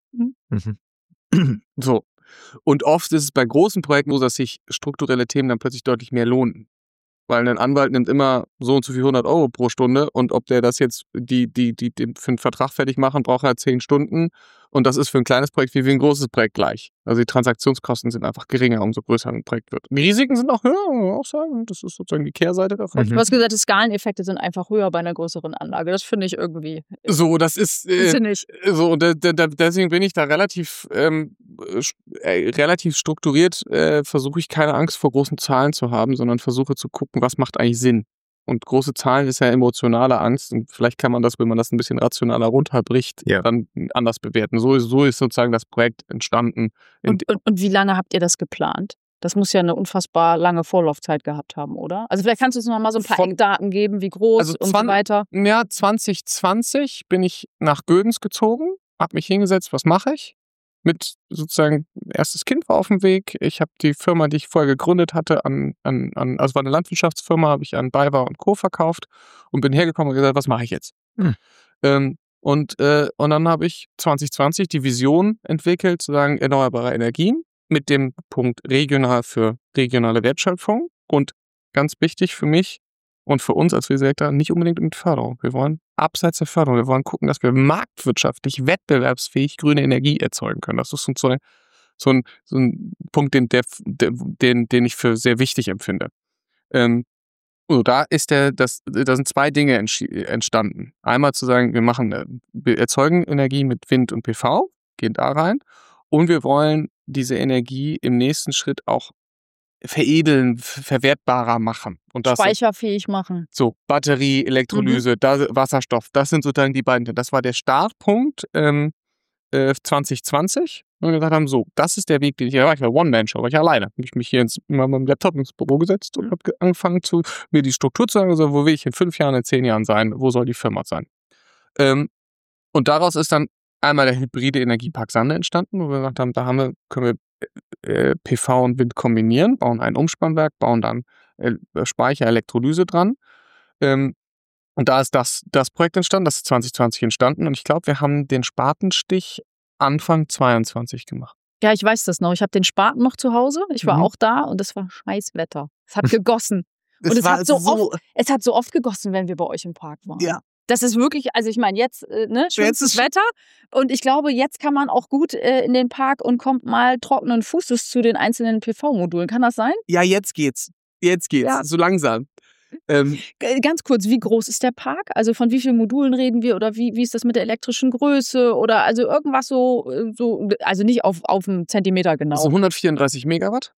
Mhm. So. Und oft ist es bei großen Projekten so, dass sich strukturelle Themen dann plötzlich deutlich mehr lohnen. Weil ein Anwalt nimmt immer so und so viel hundert Euro pro Stunde, und ob der das jetzt die, die, die, die für einen Vertrag fertig machen, braucht er zehn Stunden. Und das ist für ein kleines Projekt wie für ein großes Projekt gleich. Also die Transaktionskosten sind einfach geringer, umso größer ein Projekt wird. Die Risiken sind auch höher, muss man auch sagen. Das ist sozusagen die Kehrseite davon. Mhm. Du hast gesagt, die Skaleneffekte sind einfach höher bei einer größeren Anlage. Das finde ich irgendwie So, das ist äh, sinnig. so, und da, da, da, deswegen bin ich da relativ ähm, äh, relativ strukturiert, äh, versuche ich keine Angst vor großen Zahlen zu haben, sondern versuche zu gucken, was macht eigentlich Sinn. Und große Zahlen ist ja emotionale Angst. Und vielleicht kann man das, wenn man das ein bisschen rationaler runterbricht, Ja. dann anders bewerten. So ist, so ist sozusagen das Projekt entstanden. Und, und, und wie lange habt ihr das geplant? Das muss ja eine unfassbar lange Vorlaufzeit gehabt haben, oder? Also vielleicht kannst du uns noch mal so ein paar Von- Eckdaten geben, wie groß Also und so zwan- weiter. Ja, zwanzig zwanzig bin ich nach Gödens gezogen, habe mich hingesetzt, was mache ich? Mit sozusagen, erstes Kind war auf dem Weg. Ich habe die Firma, die ich vorher gegründet hatte, an, an, an also war eine Landwirtschaftsfirma, habe ich an BayWa und Co. verkauft und bin hergekommen und gesagt, was mache ich jetzt? Hm. Ähm, und, äh, und dann habe ich zwanzig zwanzig die Vision entwickelt, zu sagen, erneuerbare Energien mit dem Punkt regional für regionale Wertschöpfung und ganz wichtig für mich und für uns als Resektor nicht unbedingt mit Förderung. Wir wollen abseits der Förderung, wir wollen gucken, dass wir marktwirtschaftlich wettbewerbsfähig grüne Energie erzeugen können. Das ist so ein, so ein, so ein Punkt, den, der, den, den ich für sehr wichtig empfinde. Ähm, so, da ist der, das, da sind zwei Dinge entstanden. Einmal zu sagen, wir machen, wir erzeugen Energie mit Wind und P V, gehen da rein, und wir wollen diese Energie im nächsten Schritt auch veredeln, verwertbarer machen. Und das Speicherfähig machen. so, Batterie, Elektrolyse, Mhm. da, Wasserstoff, das sind sozusagen die beiden. Das war der Startpunkt ähm, äh, zwanzig zwanzig. Und wir gesagt haben, so, das ist der Weg, den ich erreiche. Ich war One-Man-Show, war ich alleine. Habe ich mich hier ins, mit meinem Laptop ins Büro gesetzt und habe angefangen, zu, mir die Struktur zu sagen, also, wo will ich in fünf Jahren, in zehn Jahren sein, wo soll die Firma sein. Ähm, und daraus ist dann einmal der hybride Energiepark Sande entstanden, wo wir gesagt haben, da haben wir, können wir äh, P V und Wind kombinieren, bauen ein Umspannwerk, bauen dann äh, Speicher, Elektrolyse dran. Ähm, und da ist das, das Projekt entstanden, das ist zwanzig zwanzig entstanden. Und ich glaube, wir haben den Spatenstich Anfang zweiundzwanzig gemacht. Ja, ich weiß das noch. Ich habe den Spaten noch zu Hause. Ich war Mhm. auch da und es war scheiß Wetter. Es hat gegossen. Das und es war hat so, so- oft, es hat so oft gegossen, wenn wir bei euch im Park waren. Ja. Das ist wirklich, also ich meine, jetzt, äh, ne, schönstes ist- Wetter. Und ich glaube, jetzt kann man auch gut äh, in den Park und kommt mal trockenen Fußes zu den einzelnen P V-Modulen. Kann das sein? Ja, jetzt geht's. Jetzt geht's. Ja. So langsam. Ähm, G- Ganz kurz, wie groß ist der Park? Also von wie vielen Modulen reden wir? Oder wie, wie ist das mit der elektrischen Größe? Oder also irgendwas so, äh, so also nicht auf, auf einen Zentimeter genau. Also hundertvierunddreißig Megawatt.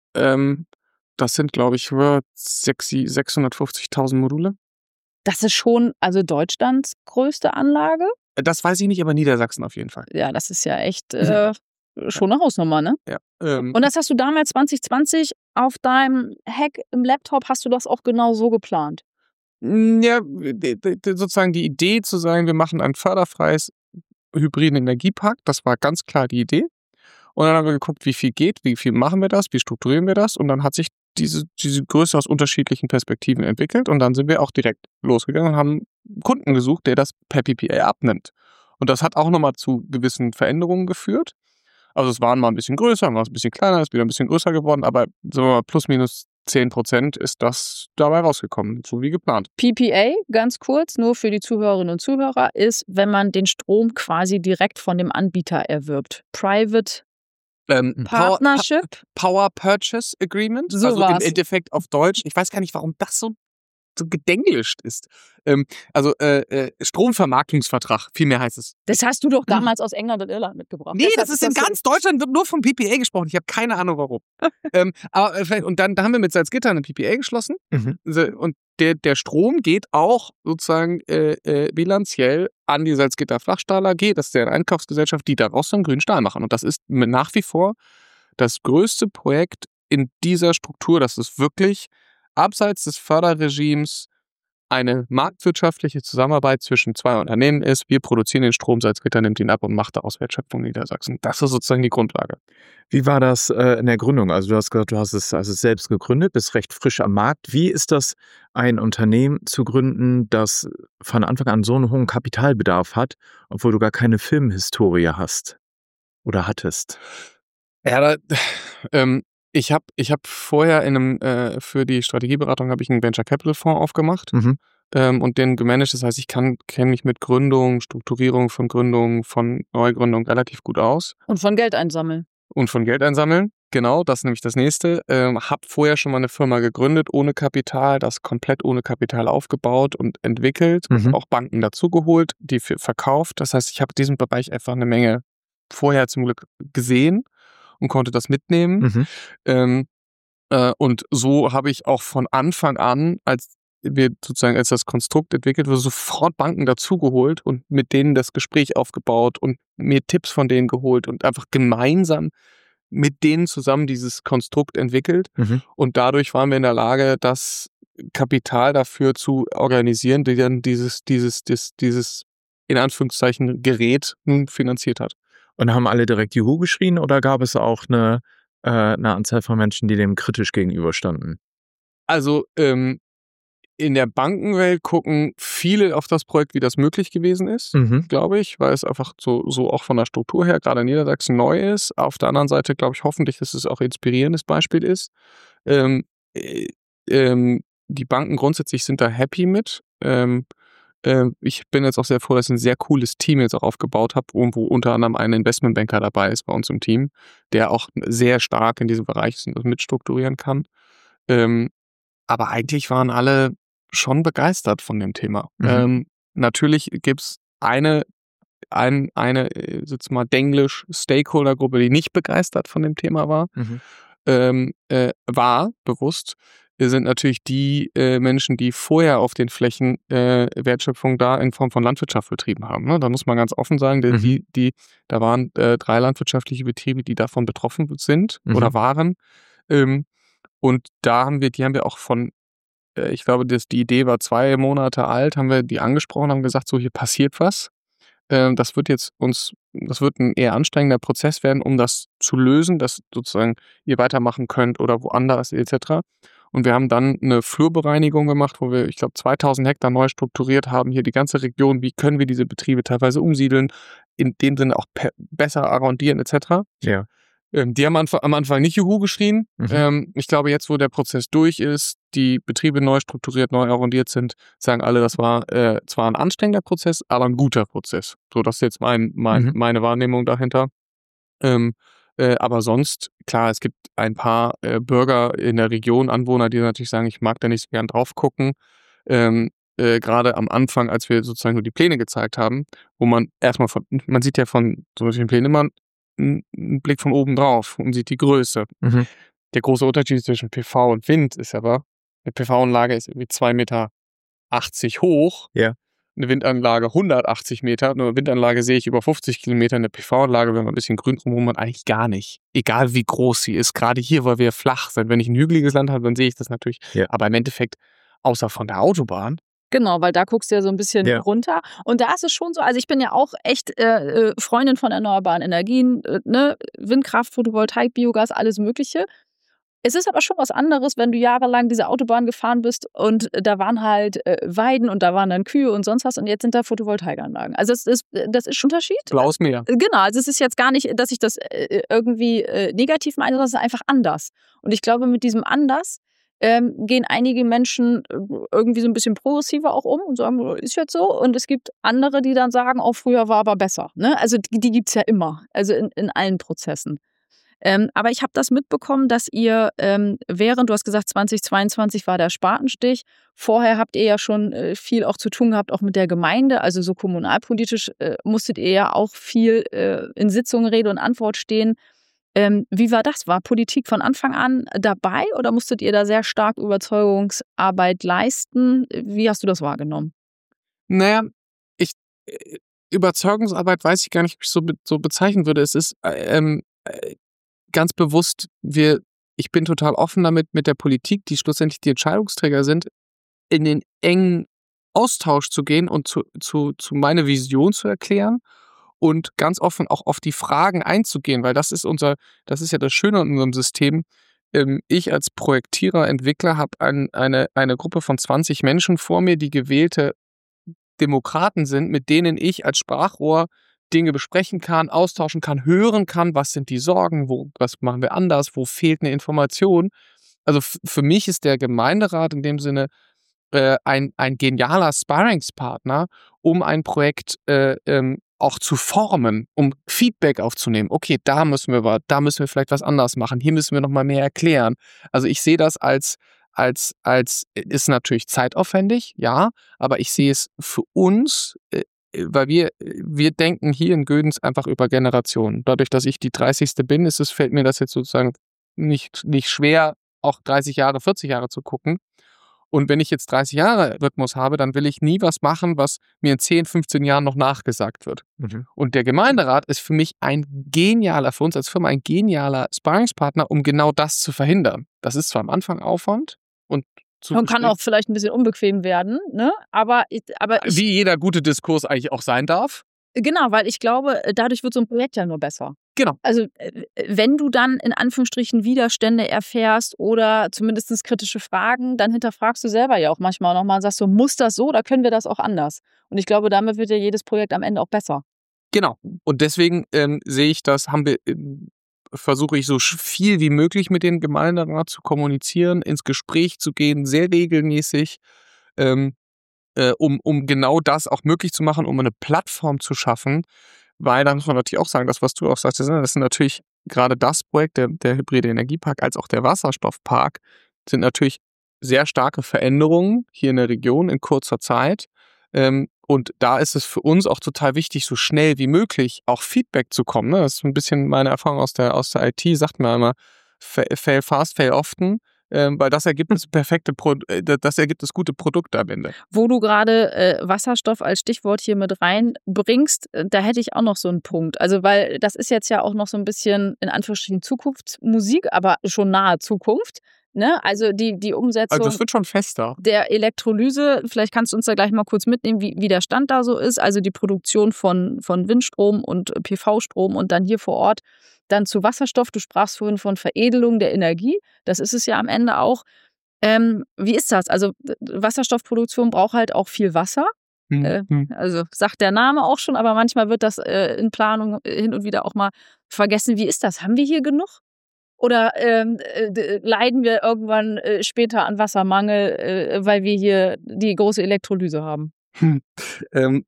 Ähm, das sind, glaube ich, sechs- sechshundertfünfzigtausend Module. Das ist schon, also Deutschlands größte Anlage. Das weiß ich nicht, aber Niedersachsen auf jeden Fall. Ja, das ist ja echt äh, schon eine Hausnummer, ne? Ja. Ähm, Und das hast du damals zwanzig zwanzig auf deinem Hack im Laptop, hast du das auch genau so geplant? ja, d- d- d- sozusagen die Idee zu sagen, wir machen ein förderfreies hybriden Energiepark, das war ganz klar die Idee. Und dann haben wir geguckt, wie viel geht, wie viel machen wir das, wie strukturieren wir das. Und dann hat sich diese, diese Größe aus unterschiedlichen Perspektiven entwickelt. Und dann sind wir auch direkt losgegangen und haben einen Kunden gesucht, der das per P P A abnimmt. Und das hat auch nochmal zu gewissen Veränderungen geführt. Also es waren mal ein bisschen größer, mal ein bisschen kleiner, ist wieder ein bisschen größer geworden. Aber sagen wir mal, plus minus zehn Prozent ist das dabei rausgekommen, so wie geplant. P P A, ganz kurz, nur für die Zuhörerinnen und Zuhörer, ist, wenn man den Strom quasi direkt von dem Anbieter erwirbt. Private Ähm, Power, Partnership. Power Purchase Agreement, So also war's. im Endeffekt auf Deutsch. Ich weiß gar nicht, warum das so, so gedenglischt ist. Ähm, also äh, äh, Stromvermarktungsvertrag, viel mehr heißt es. Das hast du doch damals aus England und Irland mitgebracht. Nee, Deshalb das ist in so- ganz Deutschland wird nur vom P P A gesprochen. Ich habe keine Ahnung warum. ähm, aber äh, vielleicht- und dann da haben wir mit Salzgitter eine P P A geschlossen. Mhm. So, und der, der Strom geht auch sozusagen äh, äh, bilanziell an die Salzgitter Flachstahl A G. Das ist deren Einkaufsgesellschaft, die daraus so einen grünen Stahl machen. Und das ist mit- nach wie vor das größte Projekt in dieser Struktur. Das ist wirklich abseits des Förderregimes eine marktwirtschaftliche Zusammenarbeit zwischen zwei Unternehmen ist. Wir produzieren den Strom, Salzgitter nimmt ihn ab und macht daraus Wertschöpfung in Niedersachsen. Das ist sozusagen die Grundlage. Wie war das äh, in der Gründung? Also du hast gesagt, du hast es also selbst gegründet, bist recht frisch am Markt. Wie ist das, ein Unternehmen zu gründen, das von Anfang an so einen hohen Kapitalbedarf hat, obwohl du gar keine Filmhistorie hast oder hattest? Ja, da, ähm, ich habe ich hab vorher in einem, äh, für die Strategieberatung habe ich einen Venture Capital Fonds aufgemacht Mhm. ähm, und den gemanagt. Das heißt, ich kann kenne mich mit Gründung, Strukturierung von Gründung, von Neugründung relativ gut aus. Und von Geld einsammeln. Und von Geld einsammeln. Genau, das ist nämlich das nächste. Ähm, hab vorher schon mal eine Firma gegründet ohne Kapital, das komplett ohne Kapital aufgebaut und entwickelt, Mhm. und auch Banken dazugeholt, die für verkauft. Das heißt, ich habe diesen Bereich einfach eine Menge vorher zum Glück gesehen und konnte das mitnehmen. Mhm. Ähm, äh, und so habe ich auch von Anfang an, als wir sozusagen, als das Konstrukt entwickelt wurde, sofort Banken dazugeholt und mit denen das Gespräch aufgebaut und mir Tipps von denen geholt und einfach gemeinsam mit denen zusammen dieses Konstrukt entwickelt. Mhm. Und dadurch waren wir in der Lage, das Kapital dafür zu organisieren, die dann dieses, dieses, dieses, dieses in Anführungszeichen Gerät nun finanziert hat. Und haben alle direkt Juhu geschrien oder gab es auch eine, äh, eine Anzahl von Menschen, die dem kritisch gegenüberstanden? Also ähm, in der Bankenwelt gucken viele auf das Projekt, wie das möglich gewesen ist, Mhm. glaube ich, weil es einfach so, so auch von der Struktur her gerade in Niedersachsen neu ist. Auf der anderen Seite glaube ich hoffentlich, dass es auch ein inspirierendes Beispiel ist. Ähm, äh, ähm, die Banken grundsätzlich sind da happy mit. Ähm, äh, ich bin jetzt auch sehr froh, dass ich ein sehr cooles Team jetzt auch aufgebaut habe, wo wo unter anderem ein Investmentbanker dabei ist bei uns im Team, der auch sehr stark in diesem Bereich ist und das mitstrukturieren kann. Ähm, aber eigentlich waren alle schon begeistert von dem Thema. Mhm. Ähm, natürlich gibt's eine, ein, eine, äh, jetzt mal Denglisch Stakeholder-Gruppe, die nicht begeistert von dem Thema war. Mhm. Ähm, äh, war bewusst, äh, sind natürlich die äh, Menschen, die vorher auf den Flächen äh, Wertschöpfung da in Form von Landwirtschaft betrieben haben. Ne? Da muss man ganz offen sagen, denn Mhm. die, die, da waren äh, drei landwirtschaftliche Betriebe, die davon betroffen sind Mhm. oder waren. Ähm, und da haben wir, die haben wir auch von, äh, ich glaube, das, die Idee war zwei Monate alt, haben wir die angesprochen, haben gesagt, so hier passiert was. Ähm, das wird jetzt uns, das wird ein eher anstrengender Prozess werden, um das zu lösen, dass sozusagen ihr weitermachen könnt oder woanders et cetera. Und wir haben dann eine Flurbereinigung gemacht, wo wir, ich glaube, zweitausend Hektar neu strukturiert haben, hier die ganze Region, wie können wir diese Betriebe teilweise umsiedeln, in dem Sinne auch pe- besser arrondieren et cetera. Ja. Ähm, die haben am Anfang, am Anfang nicht Juhu geschrien. Mhm. Ähm, ich glaube, jetzt, wo der Prozess durch ist, die Betriebe neu strukturiert, neu arrondiert sind, sagen alle, das war äh, zwar ein anstrengender Prozess, aber ein guter Prozess. So, das ist jetzt mein, mein, Mhm. meine Wahrnehmung dahinter. Ähm, äh, aber sonst, klar, es gibt ein paar äh, Bürger in der Region, Anwohner, die natürlich sagen, ich mag da nicht so gern drauf gucken. Ähm, äh, gerade am Anfang, als wir sozusagen nur die Pläne gezeigt haben, wo man erstmal von, man sieht ja von solchen Plänen immer einen Blick von oben drauf und sieht die Größe. Mhm. Der große Unterschied zwischen P V und Wind ist aber, eine P V-Anlage ist irgendwie zwei Meter achtzig hoch, Ja. eine Windanlage hundertachtzig Meter, eine Windanlage sehe ich über fünfzig Kilometer, eine P V-Anlage, wenn man ein bisschen grün drumherum hat, eigentlich gar nicht. Egal wie groß sie ist, gerade hier, weil wir flach sind. Wenn ich ein hügeliges Land habe, dann sehe ich das natürlich. Ja. Aber im Endeffekt, außer von der Autobahn, Genau, weil da guckst du ja so ein bisschen Ja. runter. Und da ist es schon so, also ich bin ja auch echt äh, äh, Freundin von erneuerbaren Energien, äh, ne? Windkraft, Photovoltaik, Biogas, alles Mögliche. Es ist aber schon was anderes, wenn du jahrelang diese Autobahn gefahren bist und da waren halt äh, Weiden und da waren dann Kühe und sonst was und jetzt sind da Photovoltaikanlagen. Also das ist, das ist schon ein Unterschied. blaues Meer. Genau, also es ist jetzt gar nicht, dass ich das äh, irgendwie äh, negativ meine, sondern es ist einfach anders. Und ich glaube, mit diesem anders ähm, gehen einige Menschen äh, irgendwie so ein bisschen progressiver auch um und sagen, ist jetzt so. Und es gibt andere, die dann sagen, oh, früher war aber besser. Ne? Also die, die gibt es ja immer, also in, in allen Prozessen. Ähm, aber ich habe das mitbekommen, dass ihr ähm, während, du hast gesagt, zweitausendzweiundzwanzig war der Spatenstich. Vorher habt ihr ja schon äh, viel auch zu tun gehabt, auch mit der Gemeinde. Also so kommunalpolitisch äh, musstet ihr ja auch viel äh, in Sitzungen Rede und Antwort stehen. Ähm, wie war das? War Politik von Anfang an dabei oder musstet ihr da sehr stark Überzeugungsarbeit leisten? Wie hast du das wahrgenommen? Naja, ich, äh, Überzeugungsarbeit weiß ich gar nicht, ob ich so, be so bezeichnen würde. Es ist äh, ähm, äh, ganz bewusst, wir, ich bin total offen damit, mit der Politik, die schlussendlich die Entscheidungsträger sind, in den engen Austausch zu gehen und zu, zu, zu meine Vision zu erklären und ganz offen auch auf die Fragen einzugehen, weil das ist unser, das ist ja das Schöne an unserem System. Ähm, ich als Projektierer, Entwickler habe ein, eine, eine Gruppe von zwanzig Menschen vor mir, die gewählte Demokraten sind, mit denen ich als Sprachrohr Dinge besprechen kann, austauschen kann, hören kann, was sind die Sorgen, wo, was machen wir anders, wo fehlt eine Information. Also f- für mich ist der Gemeinderat in dem Sinne äh, ein, ein genialer Sparringspartner, um ein Projekt äh, ähm, auch zu formen, um Feedback aufzunehmen. Okay, da müssen wir was, da müssen wir vielleicht was anders machen, hier müssen wir noch mal mehr erklären. Also ich sehe das als als als ist natürlich zeitaufwendig, ja, aber ich sehe es für uns, äh, weil wir wir denken hier in Gödens einfach über Generationen. Dadurch, dass ich die dreißigste bin, ist es fällt mir das jetzt sozusagen nicht nicht schwer, auch dreißig Jahre, vierzig Jahre zu gucken. Und wenn ich jetzt dreißig Jahre Rhythmus habe, dann will ich nie was machen, was mir in zehn, fünfzehn Jahren noch nachgesagt wird. Mhm. Und der Gemeinderat ist für mich ein genialer, für uns als Firma ein genialer Sparringspartner, um genau das zu verhindern. Das ist zwar am Anfang Aufwand und Man kann auch vielleicht ein bisschen unbequem werden, ne? Aber, ich- aber ich, wie jeder gute Diskurs eigentlich auch sein darf. genau, weil ich glaube, dadurch wird so ein Projekt ja nur besser. Genau. Also äh, wenn du dann in Anführungsstrichen Widerstände erfährst oder zumindest kritische Fragen, dann hinterfragst du selber ja auch manchmal nochmal und sagst so, muss das so oder können wir das auch anders? Und ich glaube, damit wird ja jedes Projekt am Ende auch besser. Genau. Und deswegen ähm, sehe ich das, haben wir, ähm, versuche ich so sch- viel wie möglich mit dem Gemeinderat zu kommunizieren, ins Gespräch zu gehen, sehr regelmäßig, ähm, äh, um, um genau das auch möglich zu machen, um eine Plattform zu schaffen. Weil da muss man natürlich auch sagen, das, was du auch sagst, das sind natürlich gerade das Projekt, der, der hybride Energiepark, als auch der Wasserstoffpark, sind natürlich sehr starke Veränderungen hier in der Region in kurzer Zeit. Ähm, und da ist es für uns auch total wichtig, so schnell wie möglich auch Feedback zu kommen. Ne? Das ist ein bisschen meine Erfahrung aus der, aus der I T, sagt man einmal, fail fast, fail often. Ähm, weil das ergibt das perfekte Pro äh, das ergibt das gute Produkt am Ende. Wo du gerade äh, Wasserstoff als Stichwort hier mit reinbringst, äh, da hätte ich auch noch so einen Punkt. Also weil das ist jetzt ja auch noch so ein bisschen in Anführungsstrichen Zukunftsmusik, aber schon nahe Zukunft. Ne? Also die, die Umsetzung Also das wird schon fester. der Elektrolyse, vielleicht kannst du uns da gleich mal kurz mitnehmen, wie, wie der Stand da so ist. Also die Produktion von, von Windstrom und P V-Strom und dann hier vor Ort dann zu Wasserstoff. Du sprachst vorhin von Veredelung der Energie. Das ist es ja am Ende auch. Ähm, wie ist das? Also Wasserstoffproduktion braucht halt auch viel Wasser. Hm, Äh, hm. also sagt der Name auch schon, aber manchmal wird das äh, in Planung hin und wieder auch mal vergessen. Wie ist das? Haben wir hier genug? Oder ähm, äh, leiden wir irgendwann äh, später an Wassermangel, äh, weil wir hier die große Elektrolyse haben? Hm. Ähm,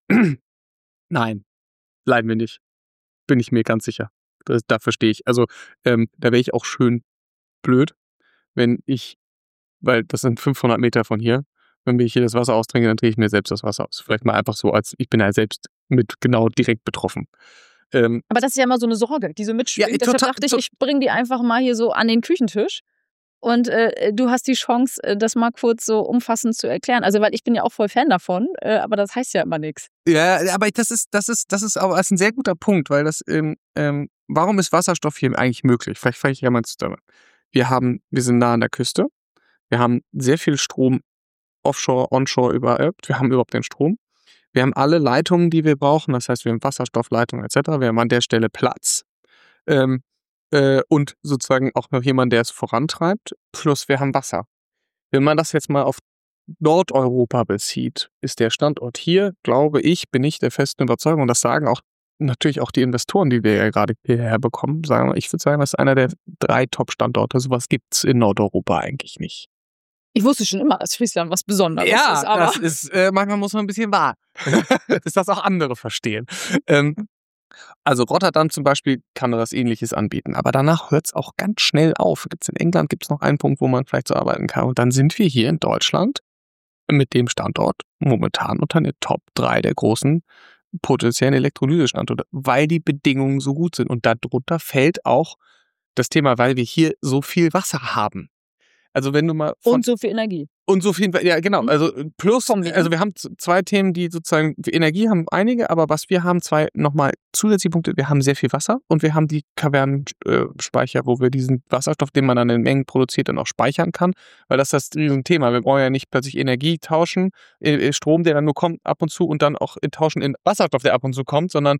nein, leiden wir nicht. Bin ich mir ganz sicher. Das, da verstehe ich. Also ähm, da wäre ich auch schön blöd, wenn ich, weil das sind fünfhundert Meter von hier, wenn ich hier das Wasser austrinke, dann drehe ich mir selbst das Wasser aus. Vielleicht mal einfach so, als ich bin ja selbst mit genau direkt betroffen. Ähm, Aber das ist ja immer so eine Sorge, die so mitschwingt. Ja, Deshalb total- dachte ich, to- ich bringe die einfach mal hier so an den Küchentisch. Und äh, du hast die Chance, äh, das mal kurz so umfassend zu erklären. Also, weil ich bin ja auch voll Fan davon, äh, aber das heißt ja immer nichts. Ja, aber das ist, das ist, das ist aber das ist ein sehr guter Punkt, weil das, ähm, ähm, warum ist Wasserstoff hier eigentlich möglich? Vielleicht fange ich ja mal zusammen. Wir haben, wir sind nah an der Küste. Wir haben sehr viel Strom offshore, onshore überall. Wir haben überhaupt den Strom. Wir haben alle Leitungen, die wir brauchen. Das heißt, wir haben Wasserstoffleitungen et cetera. Wir haben an der Stelle Platz. Ähm, äh, und sozusagen auch noch jemand, der es vorantreibt. Plus wir haben Wasser. Wenn man das jetzt mal auf Nordeuropa bezieht, ist der Standort hier, glaube ich, bin ich der festen Überzeugung, und das sagen auch natürlich auch die Investoren, die wir ja gerade hierher bekommen, sagen, ich würde sagen, das ist einer der drei Top-Standorte. Sowas gibt's in Nordeuropa eigentlich nicht. Ich wusste schon immer, dass Friesland was Besonderes ist, aber das ist, äh, manchmal muss man ein bisschen wahr, dass das auch andere verstehen. Ähm, also Rotterdam zum Beispiel kann das Ähnliches anbieten, aber danach hört es auch ganz schnell auf. Gibt's in England gibt es noch einen Punkt, wo man vielleicht so arbeiten kann. Und dann sind wir hier in Deutschland mit dem Standort momentan unter den Top drei der großen potenziellen Elektrolysestandorte, weil die Bedingungen so gut sind. Und darunter fällt auch das Thema, weil wir hier so viel Wasser haben. Also wenn du mal von und so viel Energie. und so viel, ja genau, also plus, Kombi, ne? also wir haben z- zwei Themen, die sozusagen, Energie haben einige, aber was wir haben, zwei nochmal zusätzliche Punkte, wir haben sehr viel Wasser und wir haben die Kavernenspeicher, wo wir diesen Wasserstoff, den man dann in Mengen produziert, dann auch speichern kann, weil das ist das Riesenthema. Wir brauchen ja nicht plötzlich Energie tauschen, äh, Strom, der dann nur kommt ab und zu und dann auch tauschen in Wasserstoff, der ab und zu kommt, sondern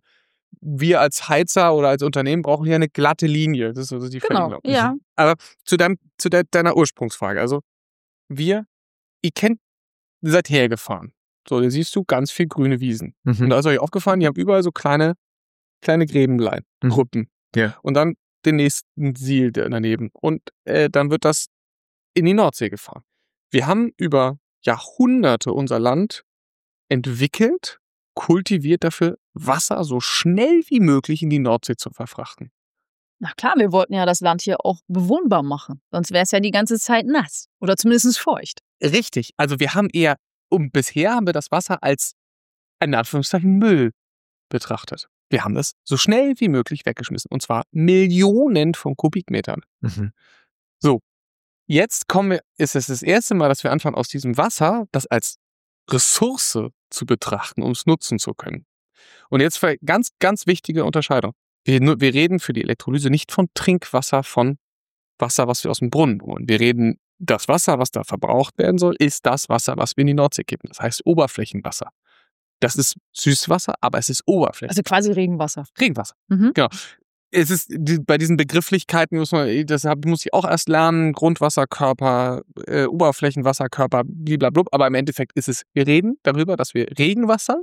wir als Heizer oder als Unternehmen brauchen hier eine glatte Linie. Das ist also die Genau, Veränderung. ja. Aber zu, deinem, zu de, deiner Ursprungsfrage, also wir, ihr kennt, ihr seid hergefahren. So, da siehst du ganz viel grüne Wiesen. Mhm. Und da ist euch aufgefallen, die haben überall so kleine, kleine Gräbenlein, Mhm. Gruppen. Ja. Und dann den nächsten Siel daneben. Und äh, dann wird das in die Nordsee gefahren. Wir haben über Jahrhunderte unser Land entwickelt, kultiviert dafür, Wasser so schnell wie möglich in die Nordsee zu verfrachten. Na klar, wir wollten ja das Land hier auch bewohnbar machen. Sonst wäre es ja die ganze Zeit nass. Oder zumindest feucht. Richtig. Also wir haben eher, um bisher haben wir das Wasser als, in Anführungszeichen, Müll betrachtet. Wir haben das so schnell wie möglich weggeschmissen. Und zwar Millionen von Kubikmetern. Mhm. jetzt kommen wir, ist es das erste Mal, dass wir anfangen, aus diesem Wasser das als Ressource zu betrachten, um es nutzen zu können. Und jetzt für ganz, ganz wichtige Unterscheidung. Wir, wir reden für die Elektrolyse nicht von Trinkwasser, von Wasser, was wir aus dem Brunnen holen. Wir reden, das Wasser, was da verbraucht werden soll, ist das Wasser, was wir in die Nordsee kippen. Das heißt Oberflächenwasser. Das ist Süßwasser, aber es ist Oberfläche. Also quasi Regenwasser. Regenwasser, Mhm. genau. Es ist die, bei diesen Begrifflichkeiten muss man, das muss ich auch erst lernen, Grundwasserkörper, äh, Oberflächenwasserkörper, blablabla. Aber im Endeffekt ist es, wir reden darüber, dass wir Regenwasser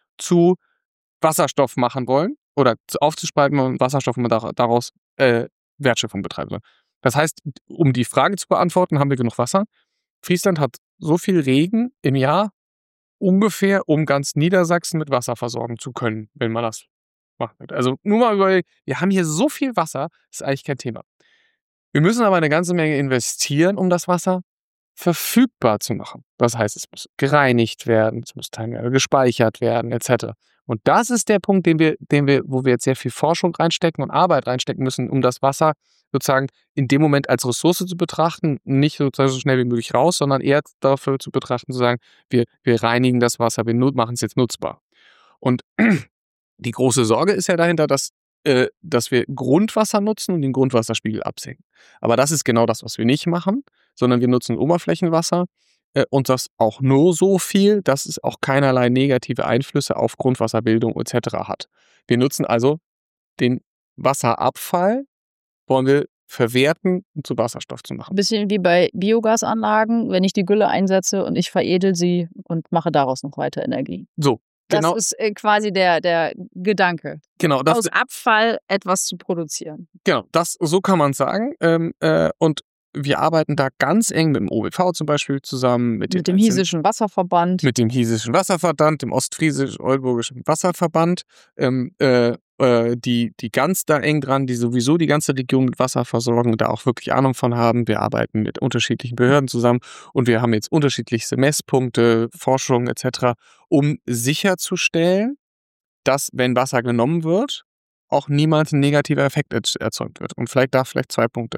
zu Wasserstoff machen wollen oder aufzuspalten und Wasserstoff und daraus äh, Wertschöpfung betreiben sollen. Das heißt, um die Frage zu beantworten, haben wir genug Wasser. Friesland hat so viel Regen im Jahr ungefähr, um ganz Niedersachsen mit Wasser versorgen zu können, wenn man das machen wird. Also nur mal über, wir haben hier so viel Wasser, ist eigentlich kein Thema. Wir müssen aber eine ganze Menge investieren, um das Wasser verfügbar zu machen. Das heißt, es muss gereinigt werden, es muss teilweise gespeichert werden, et cetera. Und das ist der Punkt, den wir, den wir, wo wir jetzt sehr viel Forschung reinstecken und Arbeit reinstecken müssen, um das Wasser sozusagen in dem Moment als Ressource zu betrachten, nicht sozusagen so schnell wie möglich raus, sondern eher dafür zu betrachten, zu sagen, wir, wir reinigen das Wasser, wir machen es jetzt nutzbar. Und die große Sorge ist ja dahinter, dass, äh, dass wir Grundwasser nutzen und den Grundwasserspiegel absenken. Aber das ist genau das, was wir nicht machen, sondern wir nutzen Oberflächenwasser äh, und das auch nur so viel, dass es auch keinerlei negative Einflüsse auf Grundwasserbildung et cetera hat. Wir nutzen also den Wasserabfall, wollen wir verwerten, um zu Wasserstoff zu machen. Ein bisschen wie bei Biogasanlagen, wenn ich die Gülle einsetze und ich veredel sie und mache daraus noch weiter Energie. So. Genau. Das ist äh, quasi der, der Gedanke, genau, das, aus Abfall etwas zu produzieren. Genau, das, so kann man es sagen. Ähm, äh, und wir arbeiten da ganz eng mit dem O B V zum Beispiel zusammen. Mit, mit dem Hiesischen Wasserverband. Mit dem Hiesischen Wasserverband, dem Ostfriesisch-Oldenburgischen Wasserverband. Ähm, äh, äh, die, die ganz da eng dran, die sowieso die ganze Region mit Wasser versorgen und da auch wirklich Ahnung von haben. Wir arbeiten mit unterschiedlichen Behörden zusammen und wir haben jetzt unterschiedlichste Messpunkte, Forschung et cetera, um sicherzustellen, dass, wenn Wasser genommen wird, auch niemals ein negativer Effekt erzeugt wird. Und vielleicht da vielleicht zwei Punkte.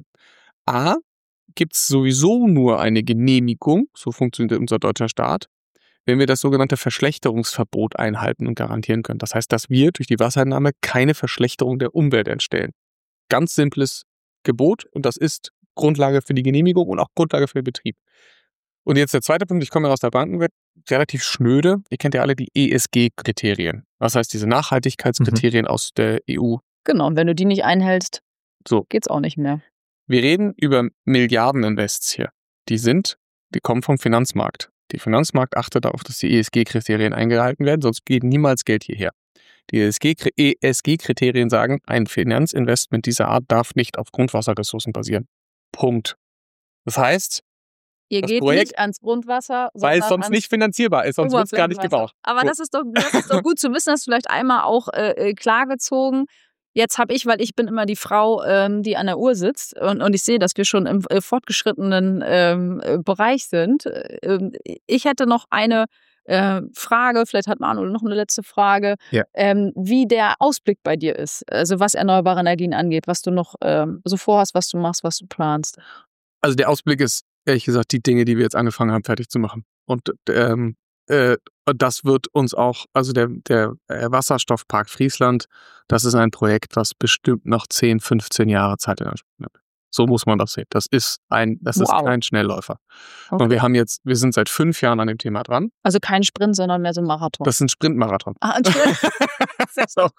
A, gibt es sowieso nur eine Genehmigung, so funktioniert unser deutscher Staat, wenn wir das sogenannte Verschlechterungsverbot einhalten und garantieren können. Das heißt, dass wir durch die Wasserentnahme keine Verschlechterung der Umwelt entstellen. Ganz simples Gebot und das ist Grundlage für die Genehmigung und auch Grundlage für den Betrieb. Und jetzt der zweite Punkt, ich komme aus der Bankenwelt, relativ schnöde. Ihr kennt ja alle die E S G-Kriterien. Das heißt, diese Nachhaltigkeitskriterien mhm. aus der E U. Genau, und wenn du die nicht einhältst, so geht's auch nicht mehr. Wir reden über Milliardeninvests hier. Die sind, die kommen vom Finanzmarkt. Der Finanzmarkt achtet darauf, dass die E S G-Kriterien eingehalten werden, sonst geht niemals Geld hierher. Die E S G-Kriterien sagen, ein Finanzinvestment dieser Art darf nicht auf Grundwasserressourcen basieren. Punkt. Das heißt, Ihr das geht Projekt, nicht ans Grundwasser, weil es sonst nicht finanzierbar ist, sonst wird es gar nicht gebaut. Aber so. das, ist doch, das ist doch gut zu wissen, das vielleicht einmal auch äh, klargezogen. Jetzt habe ich, weil ich bin immer die Frau, ähm, die an der Uhr sitzt und, und ich sehe, dass wir schon im äh, fortgeschrittenen ähm, Bereich sind. Ähm, ich hätte noch eine äh, Frage, vielleicht hat Manuel noch eine letzte Frage, ja. ähm, wie der Ausblick bei dir ist, also was erneuerbare Energien angeht, was du noch ähm, so vorhast, was du machst, was du planst. Also der Ausblick ist, ehrlich gesagt, die Dinge, die wir jetzt angefangen haben, fertig zu machen. Und ähm, äh, das wird uns auch, also der, der Wasserstoffpark Friesland, das ist ein Projekt, das bestimmt noch zehn, fünfzehn Jahre Zeit in Anspruch nimmt. So muss man das sehen. Das ist ein, das wow. ist kein Schnellläufer. Okay. Und wir haben jetzt, wir sind seit fünf Jahren an dem Thema dran. Also kein Sprint, sondern mehr so ein Marathon. Das ist ein Sprintmarathon. Ah, ein Sprint. Das auch.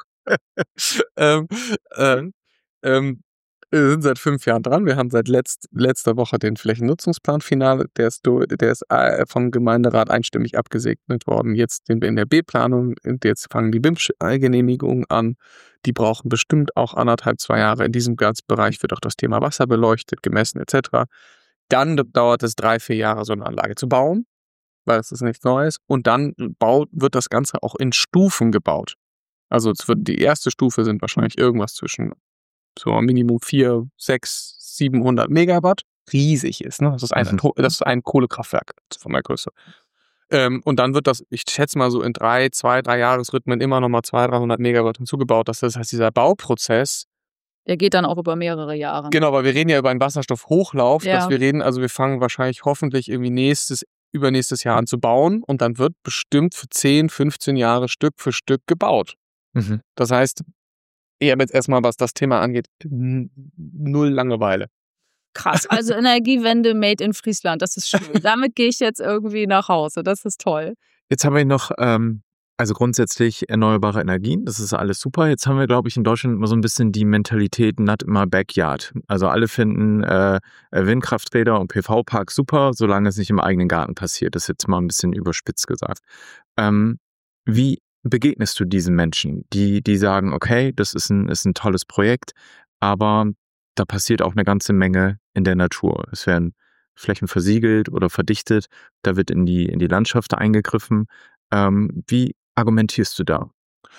ähm, ähm, ähm, Wir sind seit fünf Jahren dran. Wir haben seit letzt, letzter Woche den Flächennutzungsplan Finale. Der ist, der ist vom Gemeinderat einstimmig abgesegnet worden. Jetzt sind wir in der B-Planung. Jetzt fangen die B I M-Genehmigungen an. Die brauchen bestimmt auch anderthalb, zwei Jahre. In diesem ganzen Bereich wird auch das Thema Wasser beleuchtet, gemessen et cetera. Dann dauert es drei, vier Jahre, so eine Anlage zu bauen, weil es ist nichts Neues. Und dann baut, wird das Ganze auch in Stufen gebaut. Also es wird, die erste Stufe sind wahrscheinlich irgendwas zwischen so Minimum vier, sechs, siebenhundert Megawatt, riesig ist. Ne? Das ist ein, mhm. das ist ein Kohlekraftwerk von der Größe. Ähm, und dann wird das, ich schätze mal so in drei, zwei, drei Jahresrhythmen immer nochmal zweihundert, dreihundert Megawatt hinzugebaut. Das heißt, dieser Bauprozess Der geht dann auch über mehrere Jahre. Genau, aber wir reden ja über einen Wasserstoffhochlauf, Ja. dass wir reden, also wir fangen wahrscheinlich hoffentlich irgendwie nächstes, übernächstes Jahr an zu bauen und dann wird bestimmt für zehn, fünfzehn Jahre Stück für Stück gebaut. Mhm. Das heißt, ich habe jetzt erstmal, was das Thema angeht, n- null Langeweile. Krass, also Energiewende made in Friesland, das ist schön. Damit gehe ich jetzt irgendwie nach Hause, das ist toll. Jetzt haben wir noch, ähm, also grundsätzlich erneuerbare Energien, das ist alles super. Jetzt haben wir, glaube ich, in Deutschland immer so ein bisschen die Mentalität not in my backyard. Also alle finden äh, Windkrafträder und P V-Parks super, solange es nicht im eigenen Garten passiert. Das ist jetzt mal ein bisschen überspitzt gesagt. Ähm, wie begegnest du diesen Menschen, die, die sagen, okay, das ist ein, ist ein tolles Projekt, aber da passiert auch eine ganze Menge in der Natur. Es werden Flächen versiegelt oder verdichtet, da wird in die, in die Landschaft eingegriffen. Ähm, wie argumentierst du da?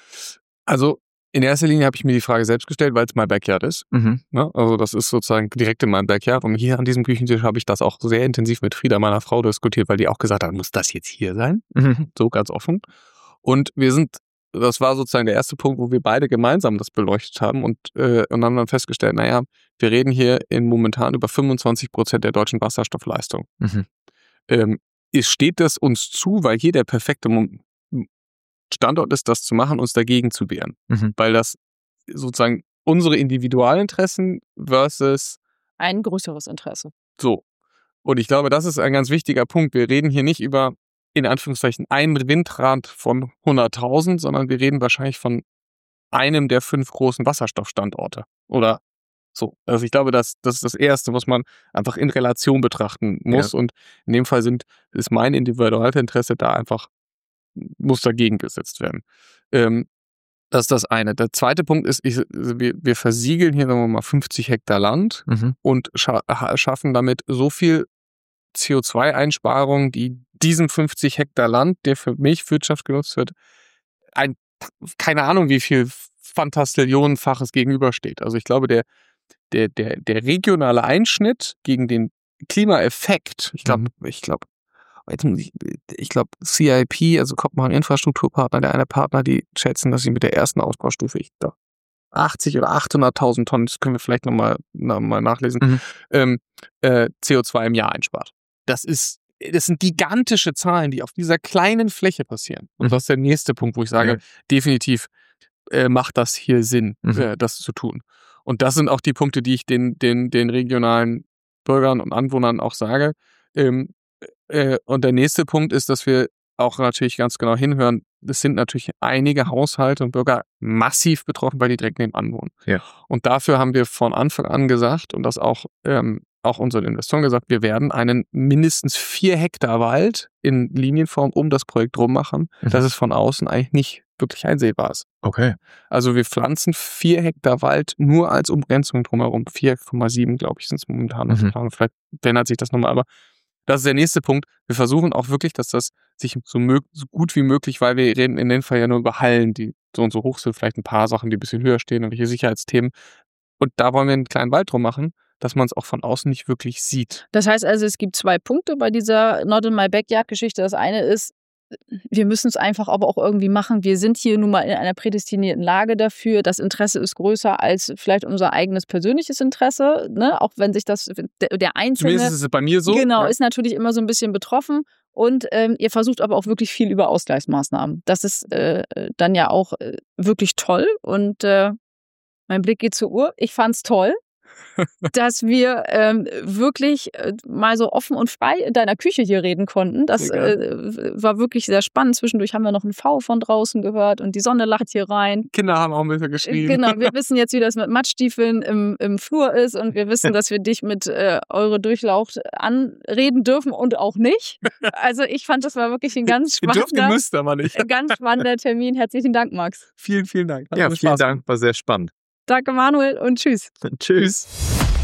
Also in erster Linie habe ich mir die Frage selbst gestellt, weil es mein Backyard ist. Mhm. Ne? Also das ist sozusagen direkt in meinem Backyard. Und hier an diesem Küchentisch habe ich das auch sehr intensiv mit Frieda, meiner Frau, diskutiert, weil die auch gesagt hat, muss das jetzt hier sein? Mhm. So ganz offen. Und wir sind, das war sozusagen der erste Punkt, wo wir beide gemeinsam das beleuchtet haben und, äh, und haben dann festgestellt, naja, wir reden hier in momentan über fünfundzwanzig Prozent der deutschen Wasserstoffleistung. Mhm. Ähm, es steht das uns zu, weil hier der perfekte Mom- Standort ist, das zu machen, uns dagegen zu wehren. Mhm. Weil das sozusagen unsere Individualinteressen versus Ein größeres Interesse. so. Und ich glaube, das ist ein ganz wichtiger Punkt. Wir reden hier nicht über, in Anführungszeichen, ein Windrad von hunderttausend, sondern wir reden wahrscheinlich von einem der fünf großen Wasserstoffstandorte. Oder so. Also ich glaube, das, das ist das Erste, was man einfach in Relation betrachten muss. Ja. Und in dem Fall sind, ist mein Individualinteresse da einfach, muss dagegen gesetzt werden. Ähm, das ist das eine. Der zweite Punkt ist, ich, wir, wir versiegeln hier, sagen wir mal, fünfzig Hektar Land Mhm. und scha schaffen damit so viel C O zwei Einsparung, die diesem fünfzig Hektar Land, der für Milchwirtschaft genutzt wird, ein, keine Ahnung, wie viel Fantastillionenfaches gegenübersteht. Also ich glaube, der, der, der, der regionale Einschnitt gegen den Klimaeffekt, ich glaube, Mhm. ich glaube, jetzt muss ich, ich glaube, C I P, also Kopenhagen Infrastrukturpartner, der eine Partner, die schätzen, dass sie mit der ersten Ausbaustufe, ich glaube, achtzig oder achthunderttausend Tonnen, das können wir vielleicht nochmal noch mal nachlesen, Mhm. ähm, äh, C O zwei im Jahr einspart. Das ist, das sind gigantische Zahlen, die auf dieser kleinen Fläche passieren. Und Mhm. das ist der nächste Punkt, wo ich sage, Ja. definitiv äh, macht das hier Sinn, Mhm. äh, das zu tun. Und das sind auch die Punkte, die ich den, den, den regionalen Bürgern und Anwohnern auch sage. Ähm, äh, und der nächste Punkt ist, dass wir auch natürlich ganz genau hinhören. Es sind natürlich einige Haushalte und Bürger massiv betroffen, weil die direkt nebenan wohnen. Ja. Und dafür haben wir von Anfang an gesagt und das auch, ähm, auch unseren Investoren gesagt, wir werden einen mindestens vier Hektar Wald in Linienform um das Projekt rum machen, Mhm. dass es von außen eigentlich nicht wirklich einsehbar ist. Okay. Also wir pflanzen vier Hektar Wald nur als Umgrenzung drumherum. vier Komma sieben, glaube ich, sind es momentan. Mhm. Vielleicht ändert sich das nochmal, aber das ist der nächste Punkt. Wir versuchen auch wirklich, dass das sich so, mög- so gut wie möglich, weil wir reden in dem Fall ja nur über Hallen, die so und so hoch sind, vielleicht ein paar Sachen, die ein bisschen höher stehen, irgendwelche Sicherheitsthemen. Und da wollen wir einen kleinen Wald drum machen, dass man es auch von außen nicht wirklich sieht. Das heißt also, es gibt zwei Punkte bei dieser Not in my backyard Geschichte. Das eine ist, wir müssen es einfach aber auch irgendwie machen. Wir sind hier nun mal in einer prädestinierten Lage dafür. Das Interesse ist größer als vielleicht unser eigenes persönliches Interesse, ne? Auch wenn sich das, der, der Einzelne, Zumindest ist es bei mir so. genau, ja. ist natürlich immer so ein bisschen betroffen. Und ähm, ihr versucht aber auch wirklich viel über Ausgleichsmaßnahmen. Das ist äh, dann ja auch äh, wirklich toll. Und äh, mein Blick geht zur Uhr. Ich fand's toll, dass wir ähm, wirklich äh, mal so offen und frei in deiner Küche hier reden konnten. Das Sehr äh, war wirklich sehr spannend. Zwischendurch haben wir noch einen V von draußen gehört und die Sonne lacht hier rein. Kinder haben auch ein bisschen geschrieben. Genau, wir wissen jetzt, wie das mit Matschstiefeln im, im Flur ist und wir wissen, dass wir dich mit äh, Eure Durchlaucht anreden dürfen und auch nicht. Also ich fand, das war wirklich ein ganz Ihr dürft, ihr spannender, müsst aber nicht. ein ganz spannender Termin. Herzlichen Dank, Max. Vielen, vielen Dank. Hat Ja, mir vielen Spaß Dank, war sehr spannend. Danke, Manuel, und tschüss. Tschüss.